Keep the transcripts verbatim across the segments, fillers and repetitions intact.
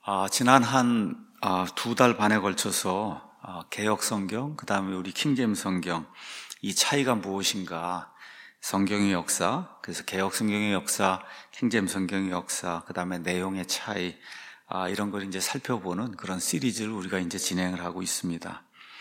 아, 지난 한 아, 두 달 반에 걸쳐서 아, 개역 성경, 그 다음에 우리 킹제임스 성경, 이 차이가 무엇인가, 성경의 역사, 그래서 개역 성경의 역사, 킹제임스 성경의 역사, 그 다음에 내용의 차이, 아, 이런 걸 이제 살펴보는 그런 시리즈를 우리가 이제 진행을 하고 있습니다.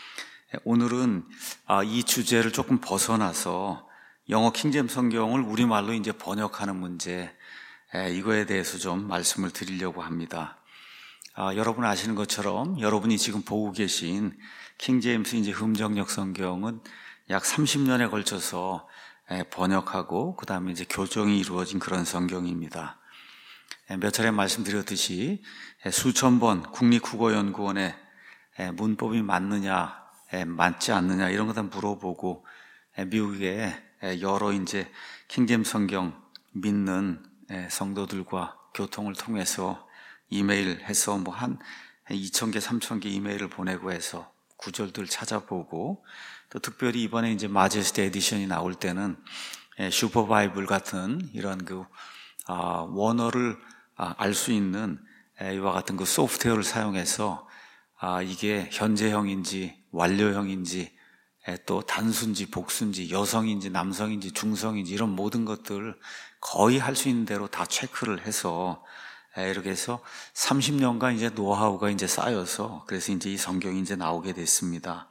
오늘은 아, 이 주제를 조금 벗어나서 영어 킹제임스 성경을 우리말로 이제 번역하는 문제, 에, 이거에 대해서 좀 말씀을 드리려고 합니다. 아, 여러분 아시는 것처럼 여러분이 지금 보고 계신 킹제임스 이제 흠정역 성경은 약 삼십 년에 걸쳐서 에, 번역하고 그 다음에 이제 교정이 이루어진 그런 성경입니다. 에, 몇 차례 말씀드렸듯이 에, 수천 번 국립국어연구원에 에, 문법이 맞느냐, 에, 맞지 않느냐 이런 거 다 물어보고 에, 미국의 에, 여러 이제 킹제임스 성경 믿는 에, 성도들과 교통을 통해서 이메일 해서 뭐 한 이천 개, 삼천 개 이메일을 보내고 해서 구절들 찾아보고, 또 특별히 이번에 이제 마제스티 에디션이 나올 때는 슈퍼바이블 같은 이런 그 아, 원어를 아, 알 수 있는 이와 같은 그 소프트웨어를 사용해서 아, 이게 현재형인지 완료형인지 또 단수인지 복수인지 여성인지 남성인지 중성인지 이런 모든 것들을 거의 할 수 있는 대로 다 체크를 해서 이렇게 해서 삼십 년간 이제 노하우가 이제 쌓여서 그래서 이제 이 성경이 이제 나오게 됐습니다.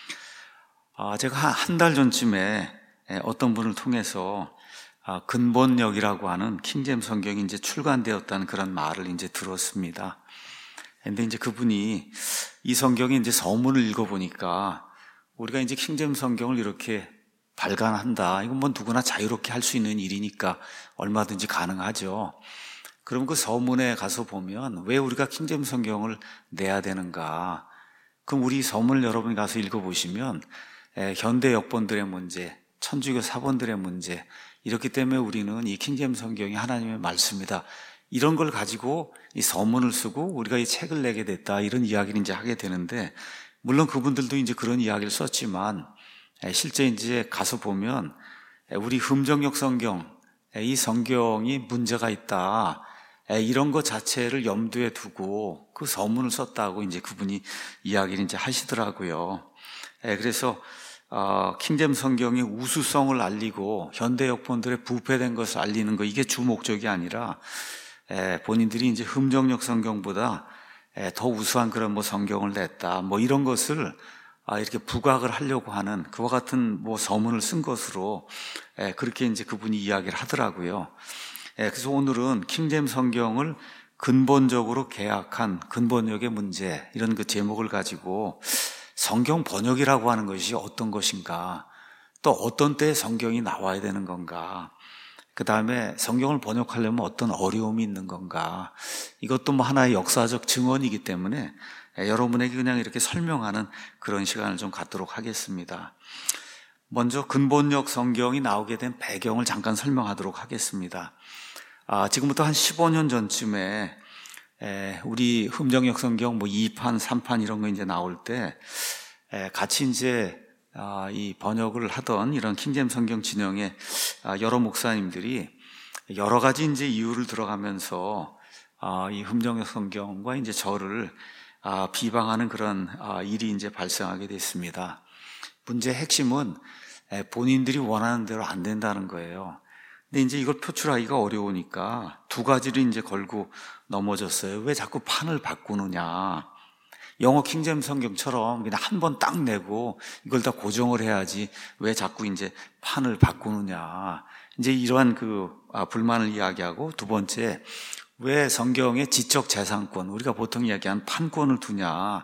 아, 제가 한 달 전쯤에 어떤 분을 통해서 아, 근본역이라고 하는 킹제임스 성경이 이제 출간되었다는 그런 말을 이제 들었습니다. 근데 이제 그분이 이 성경이 이제 서문을 읽어보니까 우리가 이제 킹제임스 성경을 이렇게 발간한다. 이건 뭐 누구나 자유롭게 할 수 있는 일이니까 얼마든지 가능하죠. 그럼 그 서문에 가서 보면 왜 우리가 킹제임스 성경을 내야 되는가? 그럼 우리 서문을 여러분이 가서 읽어보시면 에, 현대 역본들의 문제, 천주교 사본들의 문제, 이렇기 때문에 우리는 이 킹제임스 성경이 하나님의 말씀이다. 이런 걸 가지고 이 서문을 쓰고 우리가 이 책을 내게 됐다. 이런 이야기를 이제 하게 되는데, 물론 그분들도 이제 그런 이야기를 썼지만 에, 실제 이제 가서 보면 에, 우리 흠정역 성경, 에, 이 성경이 문제가 있다. 이런 것 자체를 염두에 두고 그 서문을 썼다고 이제 그분이 이야기를 이제 하시더라고요. 그래서 어, 킹제임스 성경의 우수성을 알리고 현대 역본들의 부패된 것을 알리는 거, 이게 주 목적이 아니라 에, 본인들이 이제 흠정역 성경보다 에, 더 우수한 그런 뭐 성경을 냈다, 뭐 이런 것을 아, 이렇게 부각을 하려고 하는 그와 같은 뭐 서문을 쓴 것으로 에, 그렇게 이제 그분이 이야기를 하더라고요. 예, 그래서 오늘은 킹제임스 성경을 근본적으로 개혁한 근본역의 문제, 이런 그 제목을 가지고 성경 번역이라고 하는 것이 어떤 것인가, 또 어떤 때에 성경이 나와야 되는 건가, 그 다음에 성경을 번역하려면 어떤 어려움이 있는 건가, 이것도 뭐 하나의 역사적 증언이기 때문에 여러분에게 그냥 이렇게 설명하는 그런 시간을 좀 갖도록 하겠습니다. 먼저 근본역 성경이 나오게 된 배경을 잠깐 설명하도록 하겠습니다. 아, 지금부터 한 십오 년 전쯤에 에, 우리 흠정역 성경 뭐 이 판, 삼 판 이런 거 이제 나올 때 에, 같이 이제 아, 이 번역을 하던 이런 킹제임스 성경 진영의 아, 여러 목사님들이 여러 가지 이제 이유를 들어가면서 아, 이 흠정역 성경과 이제 저를 아, 비방하는 그런 아, 일이 이제 발생하게 됐습니다. 문제의 핵심은 에, 본인들이 원하는 대로 안 된다는 거예요. 근데 이제 이걸 표출하기가 어려우니까 두 가지를 이제 걸고 넘어졌어요. 왜 자꾸 판을 바꾸느냐. 영어 킹제임스 성경처럼 그냥 한 번 딱 내고 이걸 다 고정을 해야지 왜 자꾸 이제 판을 바꾸느냐. 이제 이러한 그 아, 불만을 이야기하고, 두 번째, 왜 성경에 지적 재산권, 우리가 보통 이야기하는 판권을 두냐.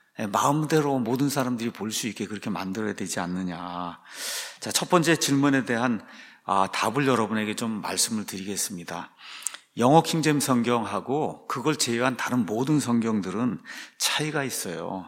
마음대로 모든 사람들이 볼 수 있게 그렇게 만들어야 되지 않느냐. 자, 첫 번째 질문에 대한 아, 답을 여러분에게 좀 말씀을 드리겠습니다. 영어 킹제임스 성경하고 그걸 제외한 다른 모든 성경들은 차이가 있어요.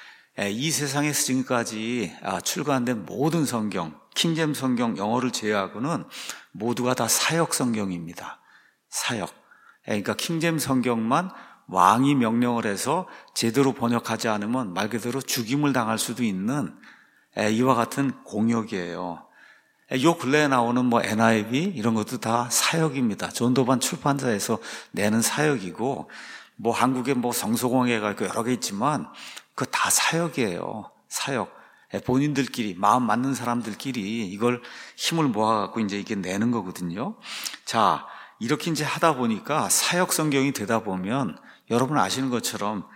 이 세상에서 지금까지 출간된 모든 성경, 킹제임스 성경 영어를 제외하고는 모두가 다 사역 성경입니다. 사역. 그러니까 킹제임스 성경만 왕이 명령을 해서 제대로 번역하지 않으면 말 그대로 죽임을 당할 수도 있는 이와 같은 공역이에요. 요 근래에 나오는 뭐 엔아이브이 이런 것도 다 사역입니다. 존 도반 출판사에서 내는 사역이고, 뭐 한국에 뭐 성소공회가 있고 여러 개 있지만 그거 다 사역이에요. 사역. 본인들끼리, 마음 맞는 사람들끼리 이걸 힘을 모아갖고 이제 이게 내는 거거든요. 자, 이렇게 이제 하다 보니까 사역 성경이 되다 보면 여러분 아시는 것처럼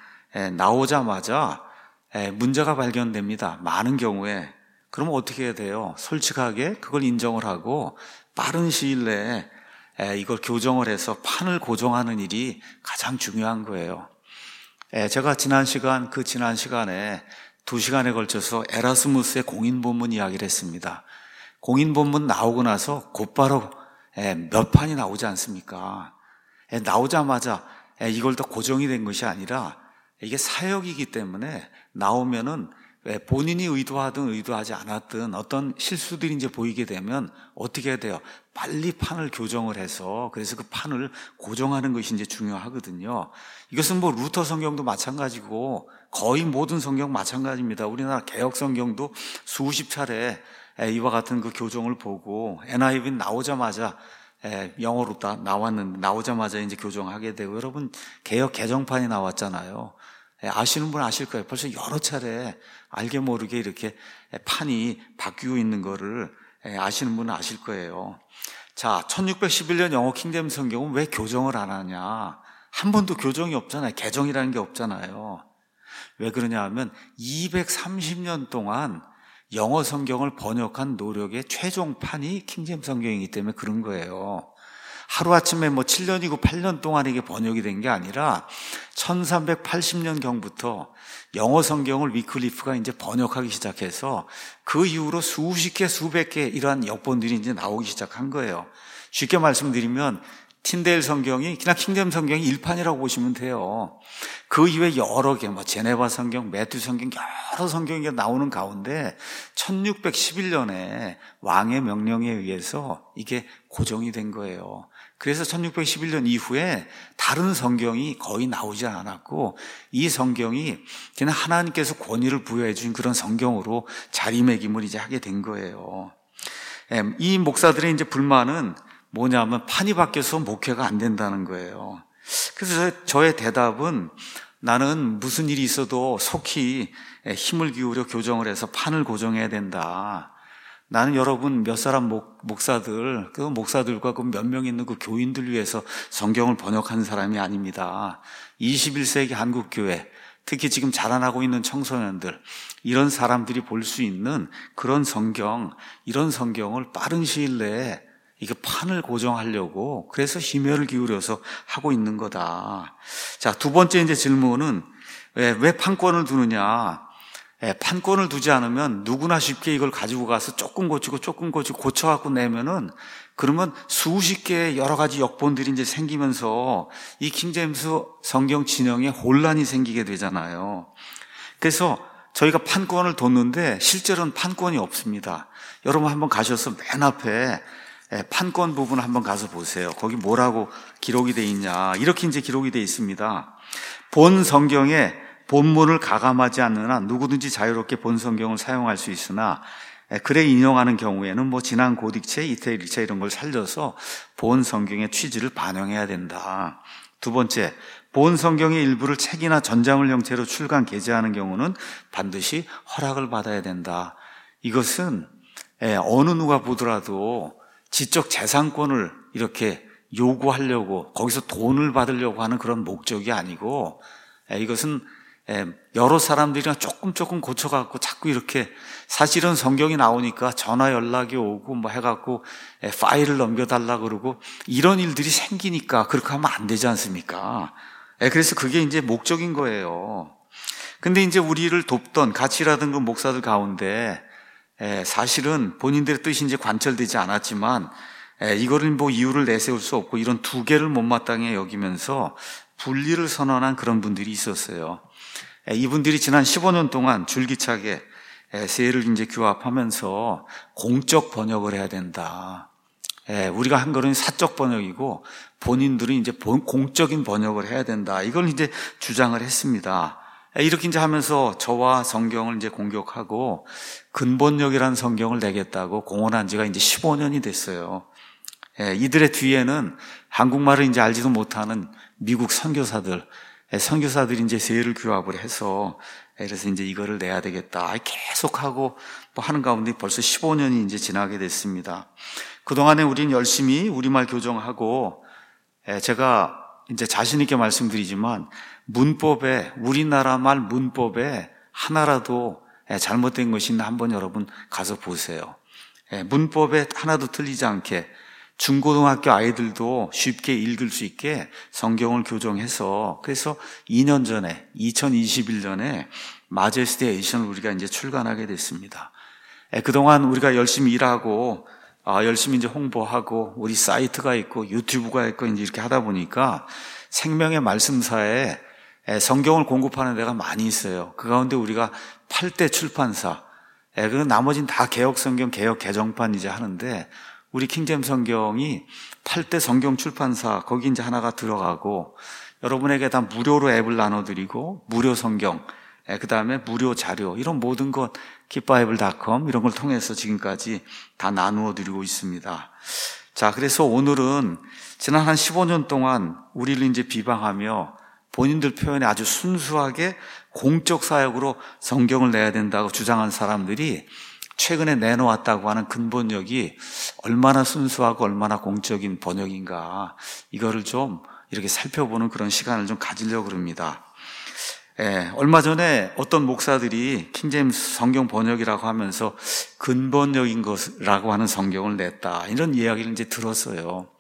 나오자마자 문제가 발견됩니다. 많은 경우에. 그러면 어떻게 해야 돼요? 솔직하게 그걸 인정을 하고 빠른 시일 내에 이걸 교정을 해서 판을 고정하는 일이 가장 중요한 거예요. 제가 지난 시간, 그 지난 시간에 두 시간에 걸쳐서 에라스무스의 공인본문 이야기를 했습니다. 공인본문 나오고 나서 곧바로 몇 판이 나오지 않습니까? 나오자마자 이걸 더 고정이 된 것이 아니라 이게 사역이기 때문에 나오면은 본인이 의도하든 의도하지 않았든 어떤 실수들이 이제 보이게 되면 어떻게 해야 돼요? 빨리 판을 교정을 해서 그래서 그 판을 고정하는 것이 이제 중요하거든요. 이것은 뭐 루터 성경도 마찬가지고 거의 모든 성경 마찬가지입니다. 우리나라 개혁 성경도 수십 차례 이와 같은 그 교정을 보고 엔아이브이 나오자마자 영어로 다 나왔는데 나오자마자 이제 교정하게 되고 여러분 개혁 개정판이 나왔잖아요. 아시는 분 아실 거예요. 벌써 여러 차례 알게 모르게 이렇게 판이 바뀌고 있는 거를 아시는 분은 아실 거예요. 자, 천육백십일 년 영어 킹제임스 성경은 왜 교정을 안 하냐? 한 번도 교정이 없잖아요. 개정이라는 게 없잖아요. 왜 그러냐 하면 이백삼십 년 동안 영어 성경을 번역한 노력의 최종판이 킹제임스 성경이기 때문에 그런 거예요. 하루아침에 뭐 칠 년이고 팔 년 동안 이게 번역이 된 게 아니라 천삼백팔십 년경부터 영어 성경을 위클리프가 이제 번역하기 시작해서 그 이후로 수십 개, 수백 개 이러한 역본들이 이제 나오기 시작한 거예요. 쉽게 말씀드리면 틴데일 성경이 그냥 킹제임스 성경이 일판이라고 보시면 돼요. 그 이외에 여러 개, 뭐 제네바 성경, 매튜 성경 여러 성경이 나오는 가운데 천육백십일 년에 왕의 명령에 의해서 이게 고정이 된 거예요. 그래서 천육백십일 년 이후에 다른 성경이 거의 나오지 않았고 이 성경이 그냥 하나님께서 권위를 부여해 주신 그런 성경으로 자리매김을 이제 하게 된 거예요. 이 목사들의 이제 불만은 뭐냐면 판이 바뀌어서 목회가 안 된다는 거예요. 그래서 저의 대답은 나는 무슨 일이 있어도 속히 힘을 기울여 교정을 해서 판을 고정해야 된다. 나는 여러분 몇 사람 목, 목사들, 그 목사들과 그 몇 명 있는 그 교인들 위해서 성경을 번역하는 사람이 아닙니다. 이십일 세기 한국교회, 특히 지금 자라나고 있는 청소년들, 이런 사람들이 볼 수 있는 그런 성경, 이런 성경을 빠른 시일 내에 이게 판을 고정하려고 그래서 심혈을 기울여서 하고 있는 거다. 자, 두 번째 이제 질문은 왜, 왜 판권을 두느냐? 예, 판권을 두지 않으면 누구나 쉽게 이걸 가지고 가서 조금 고치고 조금 고치고 고쳐갖고 내면은 그러면 수십 개의 여러 가지 역본들이 이제 생기면서 이 킹제임스 성경 진영에 혼란이 생기게 되잖아요. 그래서 저희가 판권을 뒀는데 실제로는 판권이 없습니다. 여러분 한번 가셔서 맨 앞에 판권 부분 한번 가서 보세요. 거기 뭐라고 기록이 돼 있냐. 이렇게 이제 기록이 돼 있습니다. 본 성경에 본문을 가감하지 않는 한 누구든지 자유롭게 본 성경을 사용할 수 있으나 글에 인용하는 경우에는 뭐 지난 고딕체, 이태일체 이런 걸 살려서 본 성경의 취지를 반영해야 된다. 두 번째, 본 성경의 일부를 책이나 전자물 형태로 출간, 게재하는 경우는 반드시 허락을 받아야 된다. 이것은 어느 누가 보더라도 지적 재산권을 이렇게 요구하려고 거기서 돈을 받으려고 하는 그런 목적이 아니고 이것은 여러 사람들이랑 조금 조금 고쳐갖고 자꾸 이렇게 사실은 성경이 나오니까 전화 연락이 오고 뭐 해갖고 파일을 넘겨달라 그러고 이런 일들이 생기니까 그렇게 하면 안 되지 않습니까? 그래서 그게 이제 목적인 거예요. 근데 이제 우리를 돕던 같이 일하던 그 목사들 가운데 사실은 본인들의 뜻이 이제 관철되지 않았지만 이거를 뭐 이유를 내세울 수 없고 이런 두 개를 못마땅해 여기면서 분리를 선언한 그런 분들이 있었어요. 이분들이 지난 십오 년 동안 줄기차게 세를 이제 규합하면서 공적 번역을 해야 된다. 우리가 한 거는 사적 번역이고 본인들은 이제 공적인 번역을 해야 된다. 이걸 이제 주장을 했습니다. 이렇게 이제 하면서 저와 성경을 이제 공격하고 근본역이라는 성경을 내겠다고 공언한 지가 이제 십오 년이 됐어요. 이들의 뒤에는 한국말을 이제 알지도 못하는 미국 선교사들, 선교사들이 이제 세율 규합을 해서 그래서 이제 이거를 내야 되겠다. 계속하고 뭐 하는 가운데 벌써 십오 년이 이제 지나게 됐습니다. 그동안에 우리는 열심히 우리말 교정하고 제가 이제 자신있게 말씀드리지만 문법에, 우리나라 말 문법에 하나라도 잘못된 것이 있나 한번 여러분 가서 보세요. 문법에 하나도 틀리지 않게 중고등학교 아이들도 쉽게 읽을 수 있게 성경을 교정해서 그래서 이 년 전에 이천이십일 년에 마제스티 에디션을 우리가 이제 출간하게 됐습니다. 그동안 우리가 열심히 일하고 열심히 이제 홍보하고 우리 사이트가 있고 유튜브가 있고 이제 이렇게 하다 보니까 생명의 말씀사에 성경을 공급하는 데가 많이 있어요. 그 가운데 우리가 팔 대 출판사, 그 나머지는 다 개혁 성경, 개혁 개정판 이제 하는데 우리 킹제임스 성경이 팔 대 성경 출판사 거기 이제 하나가 들어가고 여러분에게 다 무료로 앱을 나눠드리고 무료 성경, 그 다음에 무료 자료 이런 모든 것 깃바이블 닷컴 이런 걸 통해서 지금까지 다 나누어 드리고 있습니다. 자, 그래서 오늘은 지난 한 십오 년 동안 우리를 이제 비방하며 본인들 표현에 아주 순수하게 공적 사역으로 성경을 내야 된다고 주장한 사람들이 최근에 내놓았다고 하는 근본역이 얼마나 순수하고 얼마나 공적인 번역인가 이거를 좀 이렇게 살펴보는 그런 시간을 좀 가지려고 합니다. 예, 얼마 전에 어떤 목사들이 킹제임스 성경 번역이라고 하면서 근본역인 것이라고 하는 성경을 냈다 이런 이야기를 이제 들었어요.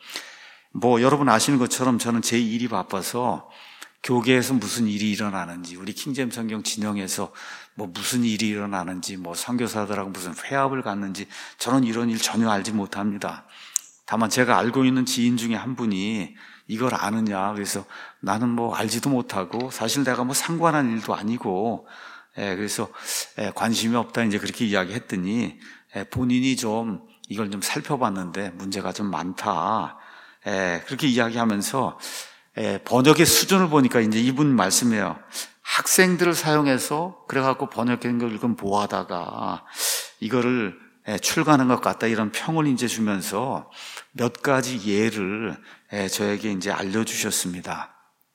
뭐 여러분 아시는 것처럼 저는 제 일이 바빠서 교계에서 무슨 일이 일어나는지 우리 킹제임스 성경 진영에서 뭐 무슨 일이 일어나는지 뭐 선교사들하고 무슨 회합을 갖는지 저는 이런 일 전혀 알지 못합니다. 다만 제가 알고 있는 지인 중에 한 분이 이걸 아느냐 그래서 나는 뭐 알지도 못하고 사실 내가 뭐 상관한 일도 아니고 예, 그래서 예, 관심이 없다 이제 그렇게 이야기했더니 예, 본인이 좀 이걸 좀 살펴봤는데 문제가 좀 많다 예, 그렇게 이야기하면서 예, 번역의 수준을 보니까 이제 이분 말씀이에요. 학생들을 사용해서 그래갖고 번역된 걸 읽으면 보하다가 이거를 예, 출간한 것 같다 이런 평을 이제 주면서 몇 가지 예를 예, 저에게 이제 알려주셨습니다.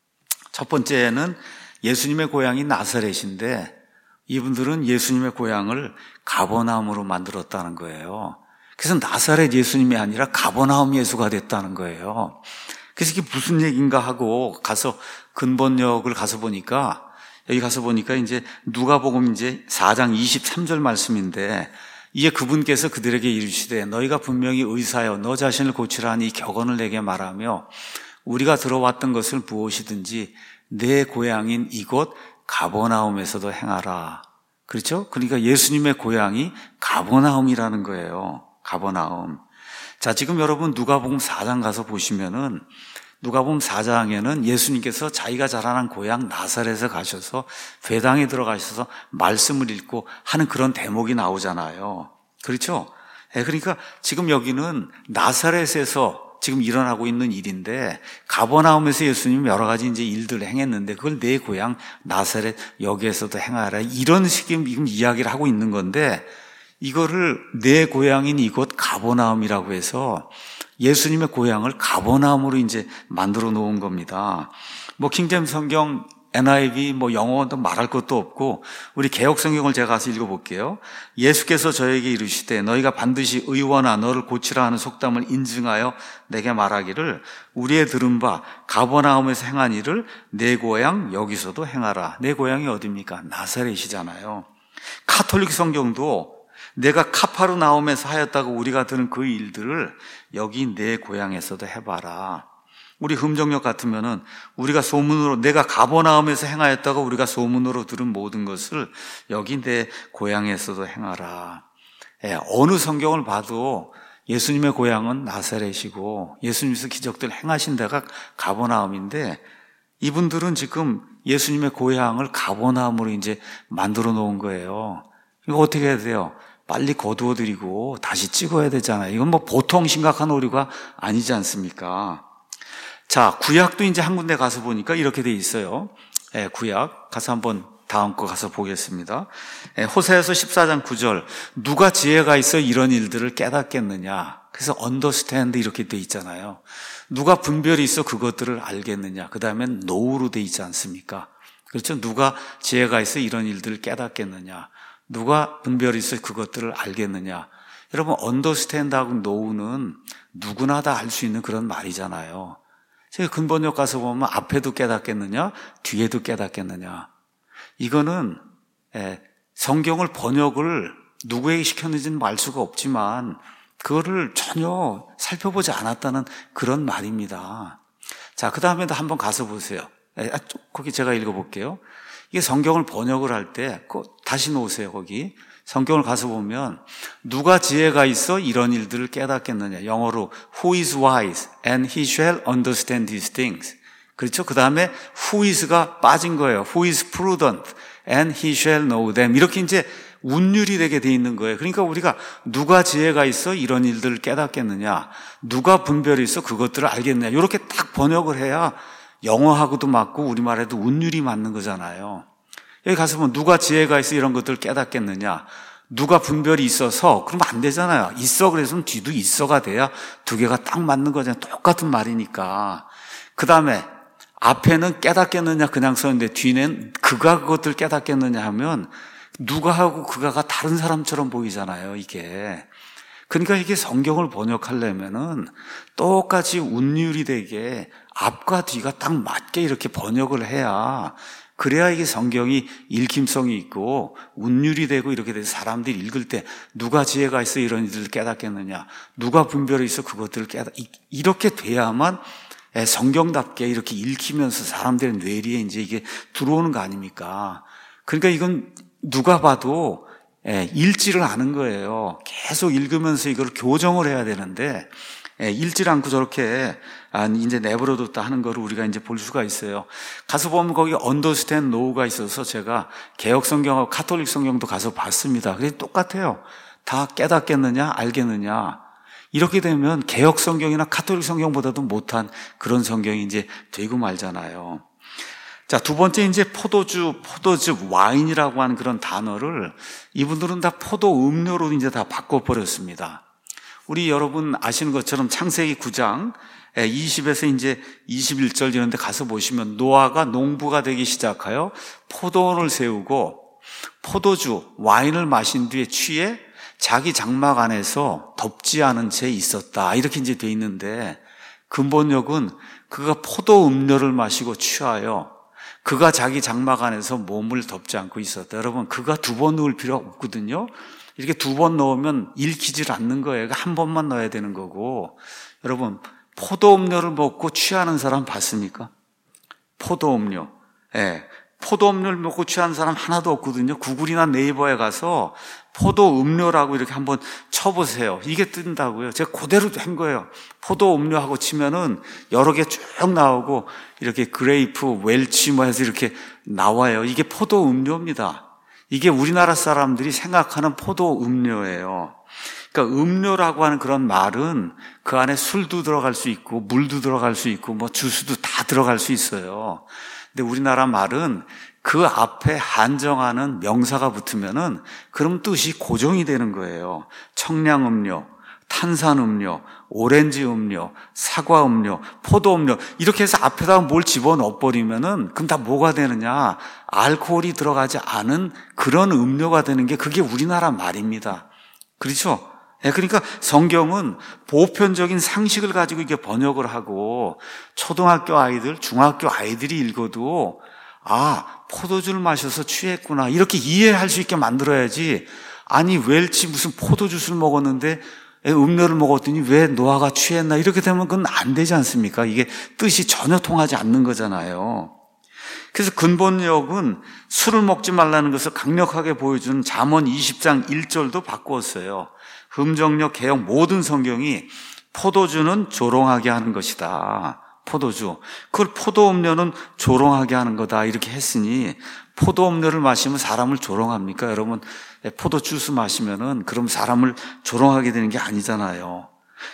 첫 번째는 예수님의 고향이 나사렛인데 이분들은 예수님의 고향을 가버나움으로 만들었다는 거예요. 그래서 나사렛 예수님이 아니라 가버나움 예수가 됐다는 거예요. 그래서 이게 무슨 얘기인가 하고 가서 근본역을 가서 보니까 여기 가서 보니까 이제 누가복음 이제 사 장 이십삼 절 말씀인데 이에 그분께서 그들에게 이르시되 너희가 분명히 의사여 너 자신을 고치라 하니 격언을 내게 말하며 우리가 들어왔던 것을 무엇이든지 내 고향인 이곳 가버나움에서도 행하라. 그렇죠? 그러니까 예수님의 고향이 가버나움이라는 거예요. 가버나움. 자, 지금 여러분 누가복음 사 장 가서 보시면은 누가복음 사 장에는 예수님께서 자기가 자라난 고향 나사렛에 가셔서 회당에 들어가셔서 말씀을 읽고 하는 그런 대목이 나오잖아요. 그렇죠? 네, 그러니까 지금 여기는 나사렛에서 지금 일어나고 있는 일인데 가버나움에서 예수님이 여러 가지 이제 일들을 행했는데 그걸 내 고향 나사렛 여기에서도 행하라 이런 식의 지금 이야기를 하고 있는 건데 이거를 내 고향인 이곳 가버나움이라고 해서 예수님의 고향을 가버나움으로 이제 만들어 놓은 겁니다. 뭐 킹제임스 성경, 엔 아이 브이, 뭐 영어도 말할 것도 없고 우리 개혁 성경을 제가 가서 읽어볼게요. 예수께서 저에게 이르시되 너희가 반드시 의원아 너를 고치라 하는 속담을 인증하여 내게 말하기를 우리의 들은 바 가버나움에서 행한 일을 내 고향 여기서도 행하라. 내 고향이 어디입니까? 나사렛이잖아요. 카톨릭 성경도 내가 카파르나움에서 하였다고 우리가 들은 그 일들을 여기 내 고향에서도 해봐라. 우리 흠정역 같으면은 우리가 소문으로 내가 가버나움에서 행하였다고 우리가 소문으로 들은 모든 것을 여기 내 고향에서도 행하라. 예, 어느 성경을 봐도 예수님의 고향은 나사렛이고 예수님께서 기적들 행하신 데가 가버나움인데 이분들은 지금 예수님의 고향을 가버나움으로 이제 만들어 놓은 거예요. 이거 어떻게 해야 돼요? 빨리 거두어드리고 다시 찍어야 되잖아요. 이건 뭐 보통 심각한 오류가 아니지 않습니까? 자, 구약도 이제 한 군데 가서 보니까 이렇게 돼 있어요. 예, 구약 가서 한번 다음 거 가서 보겠습니다. 호세아서 십사 장 구 절. 누가 지혜가 있어 이런 일들을 깨닫겠느냐. 그래서 understand 이렇게 돼 있잖아요. 누가 분별이 있어 그것들을 알겠느냐. 그 다음엔 know로 돼 있지 않습니까? 그렇죠? 누가 지혜가 있어 이런 일들을 깨닫겠느냐. 누가 분별이 있어 그것들을 알겠느냐. 여러분 understand하고 know는 누구나 다 알 수 있는 그런 말이잖아요. 제가 근본역 가서 보면 앞에도 깨닫겠느냐, 뒤에도 깨닫겠느냐. 이거는 성경을 번역을 누구에게 시켰는지는 알 수가 없지만 그거를 전혀 살펴보지 않았다는 그런 말입니다. 자, 그 다음에도 한번 가서 보세요. 거기 제가 읽어볼게요. 이게 성경을 번역을 할 때 다시 놓으세요. 거기 성경을 가서 보면 누가 지혜가 있어 이런 일들을 깨닫겠느냐. 영어로 Who is wise and he shall understand these things. 그렇죠? 그 다음에 Who is가 빠진 거예요. Who is prudent and he shall know them. 이렇게 이제 운율이 되게 돼 있는 거예요. 그러니까 우리가 누가 지혜가 있어 이런 일들을 깨닫겠느냐. 누가 분별이 있어 그것들을 알겠느냐. 이렇게 딱 번역을 해야 영어하고도 맞고 우리말에도 운율이 맞는 거잖아요. 여기 가서 보면 누가 지혜가 있어 이런 것들을 깨닫겠느냐. 누가 분별이 있어서 그러면 안 되잖아요. 있어 그래서 뒤도 있어가 돼야 두 개가 딱 맞는 거잖아요. 똑같은 말이니까. 그 다음에 앞에는 깨닫겠느냐 그냥 썼는데 뒤는 그가 그것들 깨닫겠느냐 하면 누가 하고 그가가 다른 사람처럼 보이잖아요. 이게. 그러니까 이게 성경을 번역하려면은 똑같이 운율이 되게 앞과 뒤가 딱 맞게 이렇게 번역을 해야 그래야 이게 성경이 읽힘성이 있고 운율이 되고 이렇게 돼서 사람들이 읽을 때 누가 지혜가 있어 이런 일들을 깨닫겠느냐, 누가 분별이 있어 그것들을 깨닫 이렇게 돼야만 성경답게 이렇게 읽히면서 사람들의 뇌리에 이제 이게 들어오는 거 아닙니까? 그러니까 이건 누가 봐도 읽지를 않은 거예요. 계속 읽으면서 이걸 교정을 해야 되는데 읽질 않고 저렇게 이제 내버려뒀다 하는 거를 우리가 이제 볼 수가 있어요. 가서 보면 거기 understand know가 있어서 제가 개혁 성경하고 카톨릭 성경도 가서 봤습니다. 그게 똑같아요. 다 깨닫겠느냐, 알겠느냐. 이렇게 되면 개혁 성경이나 카톨릭 성경보다도 못한 그런 성경이 이제 되고 말잖아요. 자, 두 번째 이제 포도주, 포도즙, 와인이라고 하는 그런 단어를 이분들은 다 포도 음료로 이제 다 바꿔버렸습니다. 우리 여러분 아시는 것처럼 창세기 구 장 이십에서 이제 이십일 절 이런 데 가서 보시면 노아가 농부가 되기 시작하여 포도원을 세우고 포도주, 와인을 마신 뒤에 취해 자기 장막 안에서 덥지 않은 채 있었다. 이렇게 이제 돼 있는데 근본역은 그가 포도 음료를 마시고 취하여 그가 자기 장막 안에서 몸을 덮지 않고 있었다. 여러분, 그가 두 번 넣을 필요가 없거든요. 이렇게 두 번 넣으면 읽히질 않는 거예요. 한 번만 넣어야 되는 거고. 여러분, 포도 음료를 먹고 취하는 사람 봤습니까? 포도 음료. 예. 포도 음료를 먹고 취하는 사람 하나도 없거든요. 구글이나 네이버에 가서 포도 음료라고 이렇게 한번 쳐보세요. 이게 뜬다고요. 제가 그대로 한 거예요. 포도 음료하고 치면은 여러 개 쭉 나오고 이렇게 그레이프, 웰치 뭐 해서 이렇게 나와요. 이게 포도 음료입니다. 이게 우리나라 사람들이 생각하는 포도 음료예요. 그러니까 음료라고 하는 그런 말은 그 안에 술도 들어갈 수 있고 물도 들어갈 수 있고 뭐 주스도 다 들어갈 수 있어요. 근데 우리나라 말은 그 앞에 한정하는 명사가 붙으면은 그럼 뜻이 고정이 되는 거예요. 청량음료, 탄산음료, 오렌지 음료, 사과 음료, 포도 음료 이렇게 해서 앞에다가 뭘 집어넣어 버리면은 그럼 다 뭐가 되느냐? 알코올이 들어가지 않은 그런 음료가 되는 게 그게 우리나라 말입니다. 그렇죠? 네, 그러니까 성경은 보편적인 상식을 가지고 이게 번역을 하고 초등학교 아이들, 중학교 아이들이 읽어도 아, 포도주를 마셔서 취했구나 이렇게 이해할 수 있게 만들어야지. 아니 웰치 무슨 포도주스를 먹었는데 음료를 먹었더니 왜 노아가 취했나 이렇게 되면 그건 안 되지 않습니까? 이게 뜻이 전혀 통하지 않는 거잖아요. 그래서 근본역은 술을 먹지 말라는 것을 강력하게 보여주는 잠언 이십 장 일 절도 바꾸었어요. 흠정역 개역 모든 성경이 포도주는 조롱하게 하는 것이다. 포도주. 그걸 포도 음료는 조롱하게 하는 거다. 이렇게 했으니 포도 음료를 마시면 사람을 조롱합니까? 여러분, 포도 주스 마시면은 그럼 사람을 조롱하게 되는 게 아니잖아요.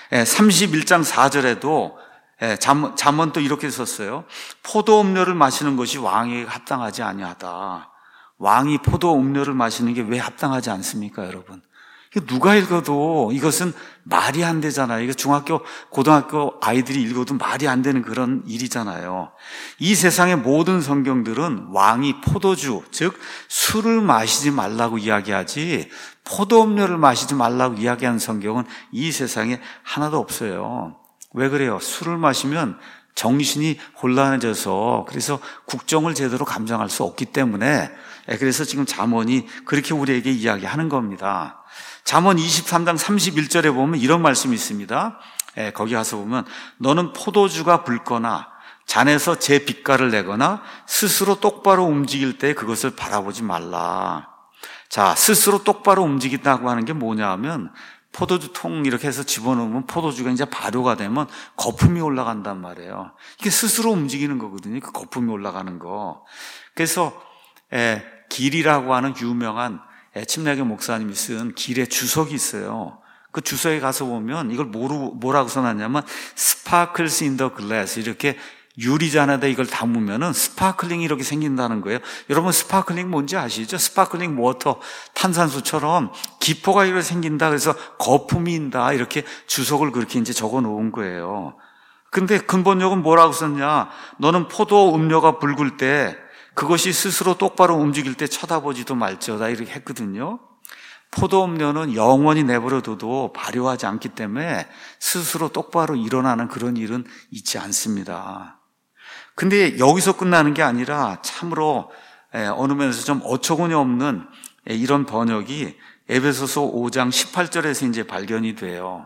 삼십일 장 사 절에도 잠, 잠언 또 이렇게 썼어요. 포도 음료를 마시는 것이 왕에게 합당하지 아니하다. 왕이 포도 음료를 마시는 게 왜 합당하지 않습니까, 여러분? 누가 읽어도 이것은 말이 안 되잖아요. 이거 중학교, 고등학교 아이들이 읽어도 말이 안 되는 그런 일이잖아요. 이 세상의 모든 성경들은 왕이 포도주, 즉 술을 마시지 말라고 이야기하지 포도 음료를 마시지 말라고 이야기하는 성경은 이 세상에 하나도 없어요. 왜 그래요? 술을 마시면 정신이 혼란해져서 그래서 국정을 제대로 감당할 수 없기 때문에 그래서 지금 잠언이 그렇게 우리에게 이야기하는 겁니다. 잠언 이십삼 장 삼십일 절에 보면 이런 말씀이 있습니다. 예, 거기 가서 보면 너는 포도주가 붉거나 잔에서 제 빛깔을 내거나 스스로 똑바로 움직일 때 그것을 바라보지 말라. 자, 스스로 똑바로 움직인다고 하는 게 뭐냐 하면 포도주 통 이렇게 해서 집어넣으면 포도주가 이제 발효가 되면 거품이 올라간단 말이에요. 이게 스스로 움직이는 거거든요. 그 거품이 올라가는 거. 그래서 예, 길이라고 하는 유명한 침례교 목사님이 쓴 길의 주석이 있어요. 그 주석에 가서 보면 이걸 뭐로, 뭐라고 써놨냐면 sparkles in the glass 이렇게 유리잔에다 이걸 담으면은 스파클링이 이렇게 생긴다는 거예요. 여러분 스파클링 뭔지 아시죠? 스파클링 워터 탄산수처럼 기포가 이렇게 생긴다. 그래서 거품이 인다. 이렇게 주석을 그렇게 이제 적어 놓은 거예요. 근데 근본적은 뭐라고 썼냐? 너는 포도 음료가 붉을 때 그것이 스스로 똑바로 움직일 때 쳐다보지도 말지어다 이렇게 했거든요. 포도 음료는 영원히 내버려둬도 발효하지 않기 때문에 스스로 똑바로 일어나는 그런 일은 있지 않습니다. 근데 여기서 끝나는 게 아니라 참으로 어느 면에서 좀 어처구니 없는 이런 번역이 에베소서 오 장 십팔 절에서 이제 발견이 돼요.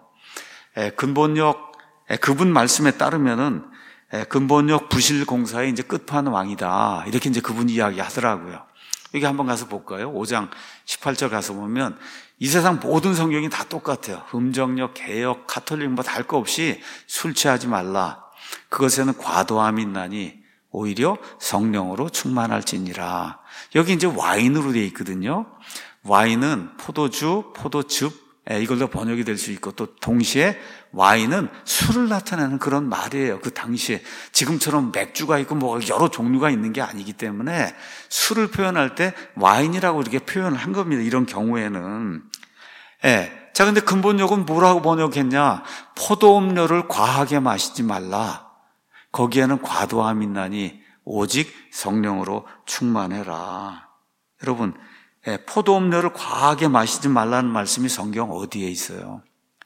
근본역 그분 말씀에 따르면은 근본역 부실공사의 이제 끝판왕이다. 이렇게 이제 그분이 이야기하더라고요. 여기 한번 가서 볼까요? 오 장 십팔 절 가서 보면 이 세상 모든 성경이 다 똑같아요. 음정력, 개역, 가톨릭 뭐 다 할 거 없이 술 취하지 말라. 그것에는 과도함이 있나니 오히려 성령으로 충만할지니라. 여기 이제 와인으로 되어 있거든요. 와인은 포도주, 포도즙 이걸로 번역이 될 수 있고 또 동시에 와인은 술을 나타내는 그런 말이에요. 그 당시에 지금처럼 맥주가 있고 뭐 여러 종류가 있는 게 아니기 때문에 술을 표현할 때 와인이라고 이렇게 표현을 한 겁니다. 이런 경우에는. 예. 자, 근데 근본역은 뭐라고 번역했냐? 포도 음료를 과하게 마시지 말라. 거기에는 과도함이 있나니 오직 성령으로 충만해라. 여러분, 예, 포도 음료를 과하게 마시지 말라는 말씀이 성경 어디에 있어요?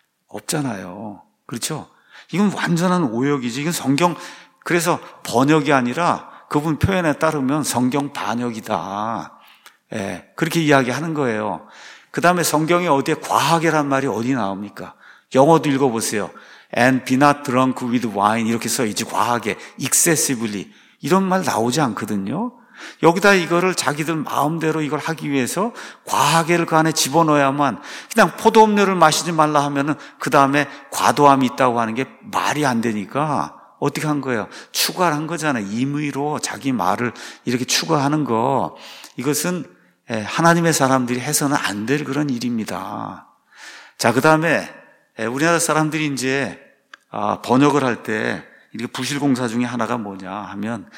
없잖아요. 그렇죠? 이건 완전한 오역이지. 이건 성경, 그래서 번역이 아니라 그분 표현에 따르면 성경 반역이다. 예, 그렇게 이야기하는 거예요. 그 다음에 성경에 어디에 과하게란 말이 어디 나옵니까? 영어도 읽어보세요. And be not drunk with wine 이렇게 써있지. 과하게, excessively 이런 말 나오지 않거든요. 여기다 이거를 자기들 마음대로 이걸 하기 위해서 과하게를 그 안에 집어넣어야만 그냥 포도 음료를 마시지 말라 하면은 그 다음에 과도함이 있다고 하는 게 말이 안 되니까 어떻게 한 거예요? 추가를 한 거잖아요. 임의로 자기 말을 이렇게 추가하는 거. 이것은 하나님의 사람들이 해서는 안 될 그런 일입니다. 자, 그 다음에 우리나라 사람들이 이제 번역을 할 때 이렇게 부실공사 중에 하나가 뭐냐 하면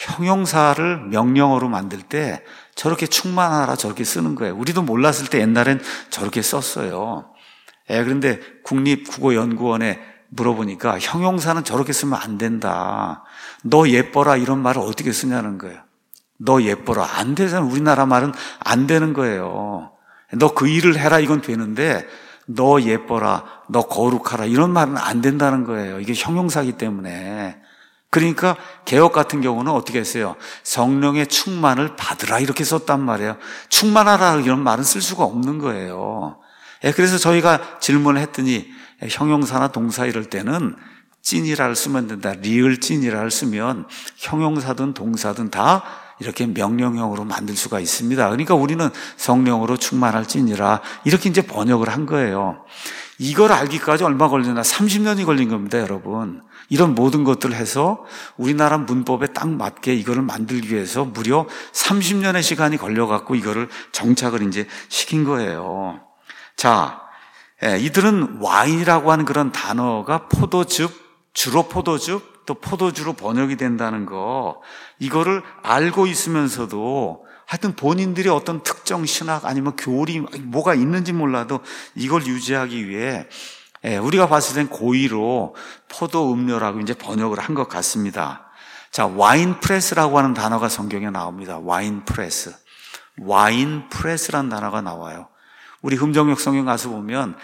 형용사를 명령어로 만들 때 저렇게 충만하라 저렇게 쓰는 거예요. 우리도 몰랐을 때 옛날엔 저렇게 썼어요. 예, 그런데 국립국어연구원에 물어보니까 형용사는 저렇게 쓰면 안 된다. 너 예뻐라 이런 말을 어떻게 쓰냐는 거예요. 너 예뻐라. 안 되잖아. 우리나라 말은 안 되는 거예요. 너 그 일을 해라 이건 되는데 너 예뻐라, 너 거룩하라 이런 말은 안 된다는 거예요. 이게 형용사이기 때문에. 그러니까 개역 같은 경우는 어떻게 했어요? 성령의 충만을 받으라 이렇게 썼단 말이에요. 충만하라 이런 말은 쓸 수가 없는 거예요. 그래서 저희가 질문을 했더니 형용사나 동사 이럴 때는 찐이라를 쓰면 된다. 리을 찐이라를 쓰면 형용사든 동사든 다 이렇게 명령형으로 만들 수가 있습니다. 그러니까 우리는 성령으로 충만할지니라 이렇게 이제 번역을 한 거예요. 이걸 알기까지 얼마 걸리나? 삼십 년이 걸린 겁니다, 여러분. 이런 모든 것들을 해서 우리나라 문법에 딱 맞게 이거를 만들기 위해서 무려 삼십 년의 시간이 걸려갖고 이거를 정착을 이제 시킨 거예요. 자, 이들은 와인이라고 하는 그런 단어가 포도즙, 주로 포도즙, 또 포도주로 번역이 된다는 거, 이거를 알고 있으면서도 하여튼 본인들이 어떤 특정 신학 아니면 교리 뭐가 있는지 몰라도 이걸 유지하기 위해 우리가 봤을 땐 고의로 포도 음료라고 이제 번역을 한 것 같습니다. 자, 와인 프레스라고 하는 단어가 성경에 나옵니다. 와인 프레스. 와인 프레스라는 단어가 나와요. 우리 흠정역 성경 가서 보면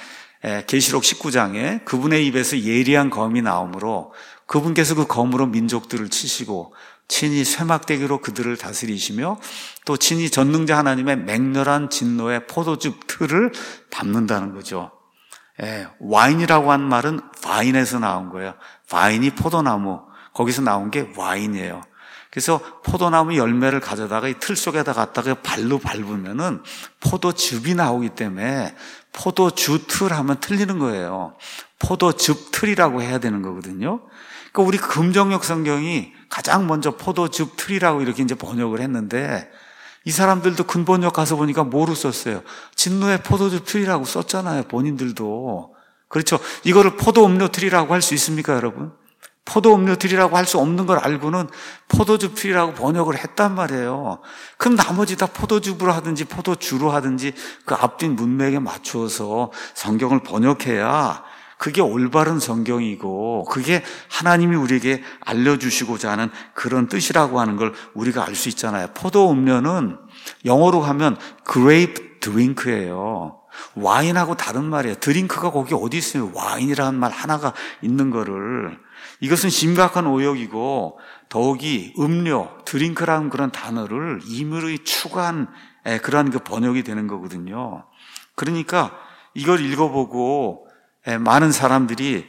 계시록 십구 장에 그분의 입에서 예리한 검이 나오므로 그분께서 그 검으로 민족들을 치시고 친히 쇠막대기로 그들을 다스리시며 또 친히 전능자 하나님의 맹렬한 진노의 포도즙 틀을 밟는다는 거죠. 예, 와인이라고 한 말은 바인에서 나온 거예요. 바인이 포도나무, 거기서 나온 게 와인이에요. 그래서 포도나무 열매를 가져다가 이 틀 속에다 갖다가 발로 밟으면은 포도즙이 나오기 때문에 포도주 틀 하면 틀리는 거예요. 포도즙 틀이라고 해야 되는 거거든요. 그러니까 우리 금정역 성경이 가장 먼저 포도즙 틀이라고 이렇게 이제 번역을 했는데 이 사람들도 근본역 가서 보니까 뭐로 썼어요? 진노의 포도즙 틀이라고 썼잖아요. 본인들도. 그렇죠. 이거를 포도 음료 틀이라고 할 수 있습니까, 여러분? 포도 음료 틀이라고 할 수 없는 걸 알고는 포도즙 틀이라고 번역을 했단 말이에요. 그럼 나머지 다 포도즙으로 하든지 포도주로 하든지 그 앞뒤 문맥에 맞추어서 성경을 번역해야 그게 올바른 성경이고 그게 하나님이 우리에게 알려주시고자 하는 그런 뜻이라고 하는 걸 우리가 알 수 있잖아요. 포도 음료는 영어로 하면 grape drink예요. 와인하고 다른 말이에요. 드링크가 거기 어디 있어요? 와인이라는 말 하나가 있는 거를. 이것은 심각한 오역이고 더욱이 음료, 드링크라는 그런 단어를 임의로 추가한 그러한 그 번역이 되는 거거든요. 그러니까 이걸 읽어보고 많은 사람들이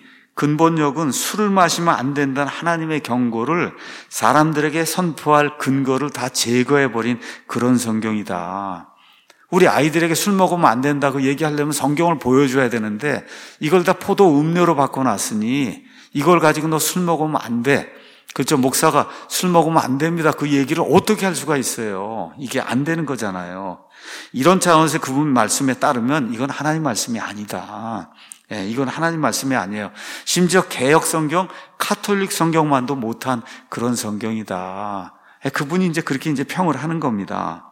근본역은 술을 마시면 안 된다는 하나님의 경고를 사람들에게 선포할 근거를 다 제거해버린 그런 성경이다. 우리 아이들에게 술 먹으면 안 된다고 얘기하려면 성경을 보여줘야 되는데 이걸 다 포도 음료로 바꿔놨으니 이걸 가지고 너 술 먹으면 안 돼. 그렇죠? 목사가 술 먹으면 안 됩니다. 그 얘기를 어떻게 할 수가 있어요? 이게 안 되는 거잖아요. 이런 차원에서 그분 말씀에 따르면 이건 하나님 말씀이 아니다. 예, 이건 하나님 말씀이 아니에요. 심지어 개역 성경, 카톨릭 성경만도 못한 그런 성경이다. 예, 그분이 이제 그렇게 이제 평을 하는 겁니다.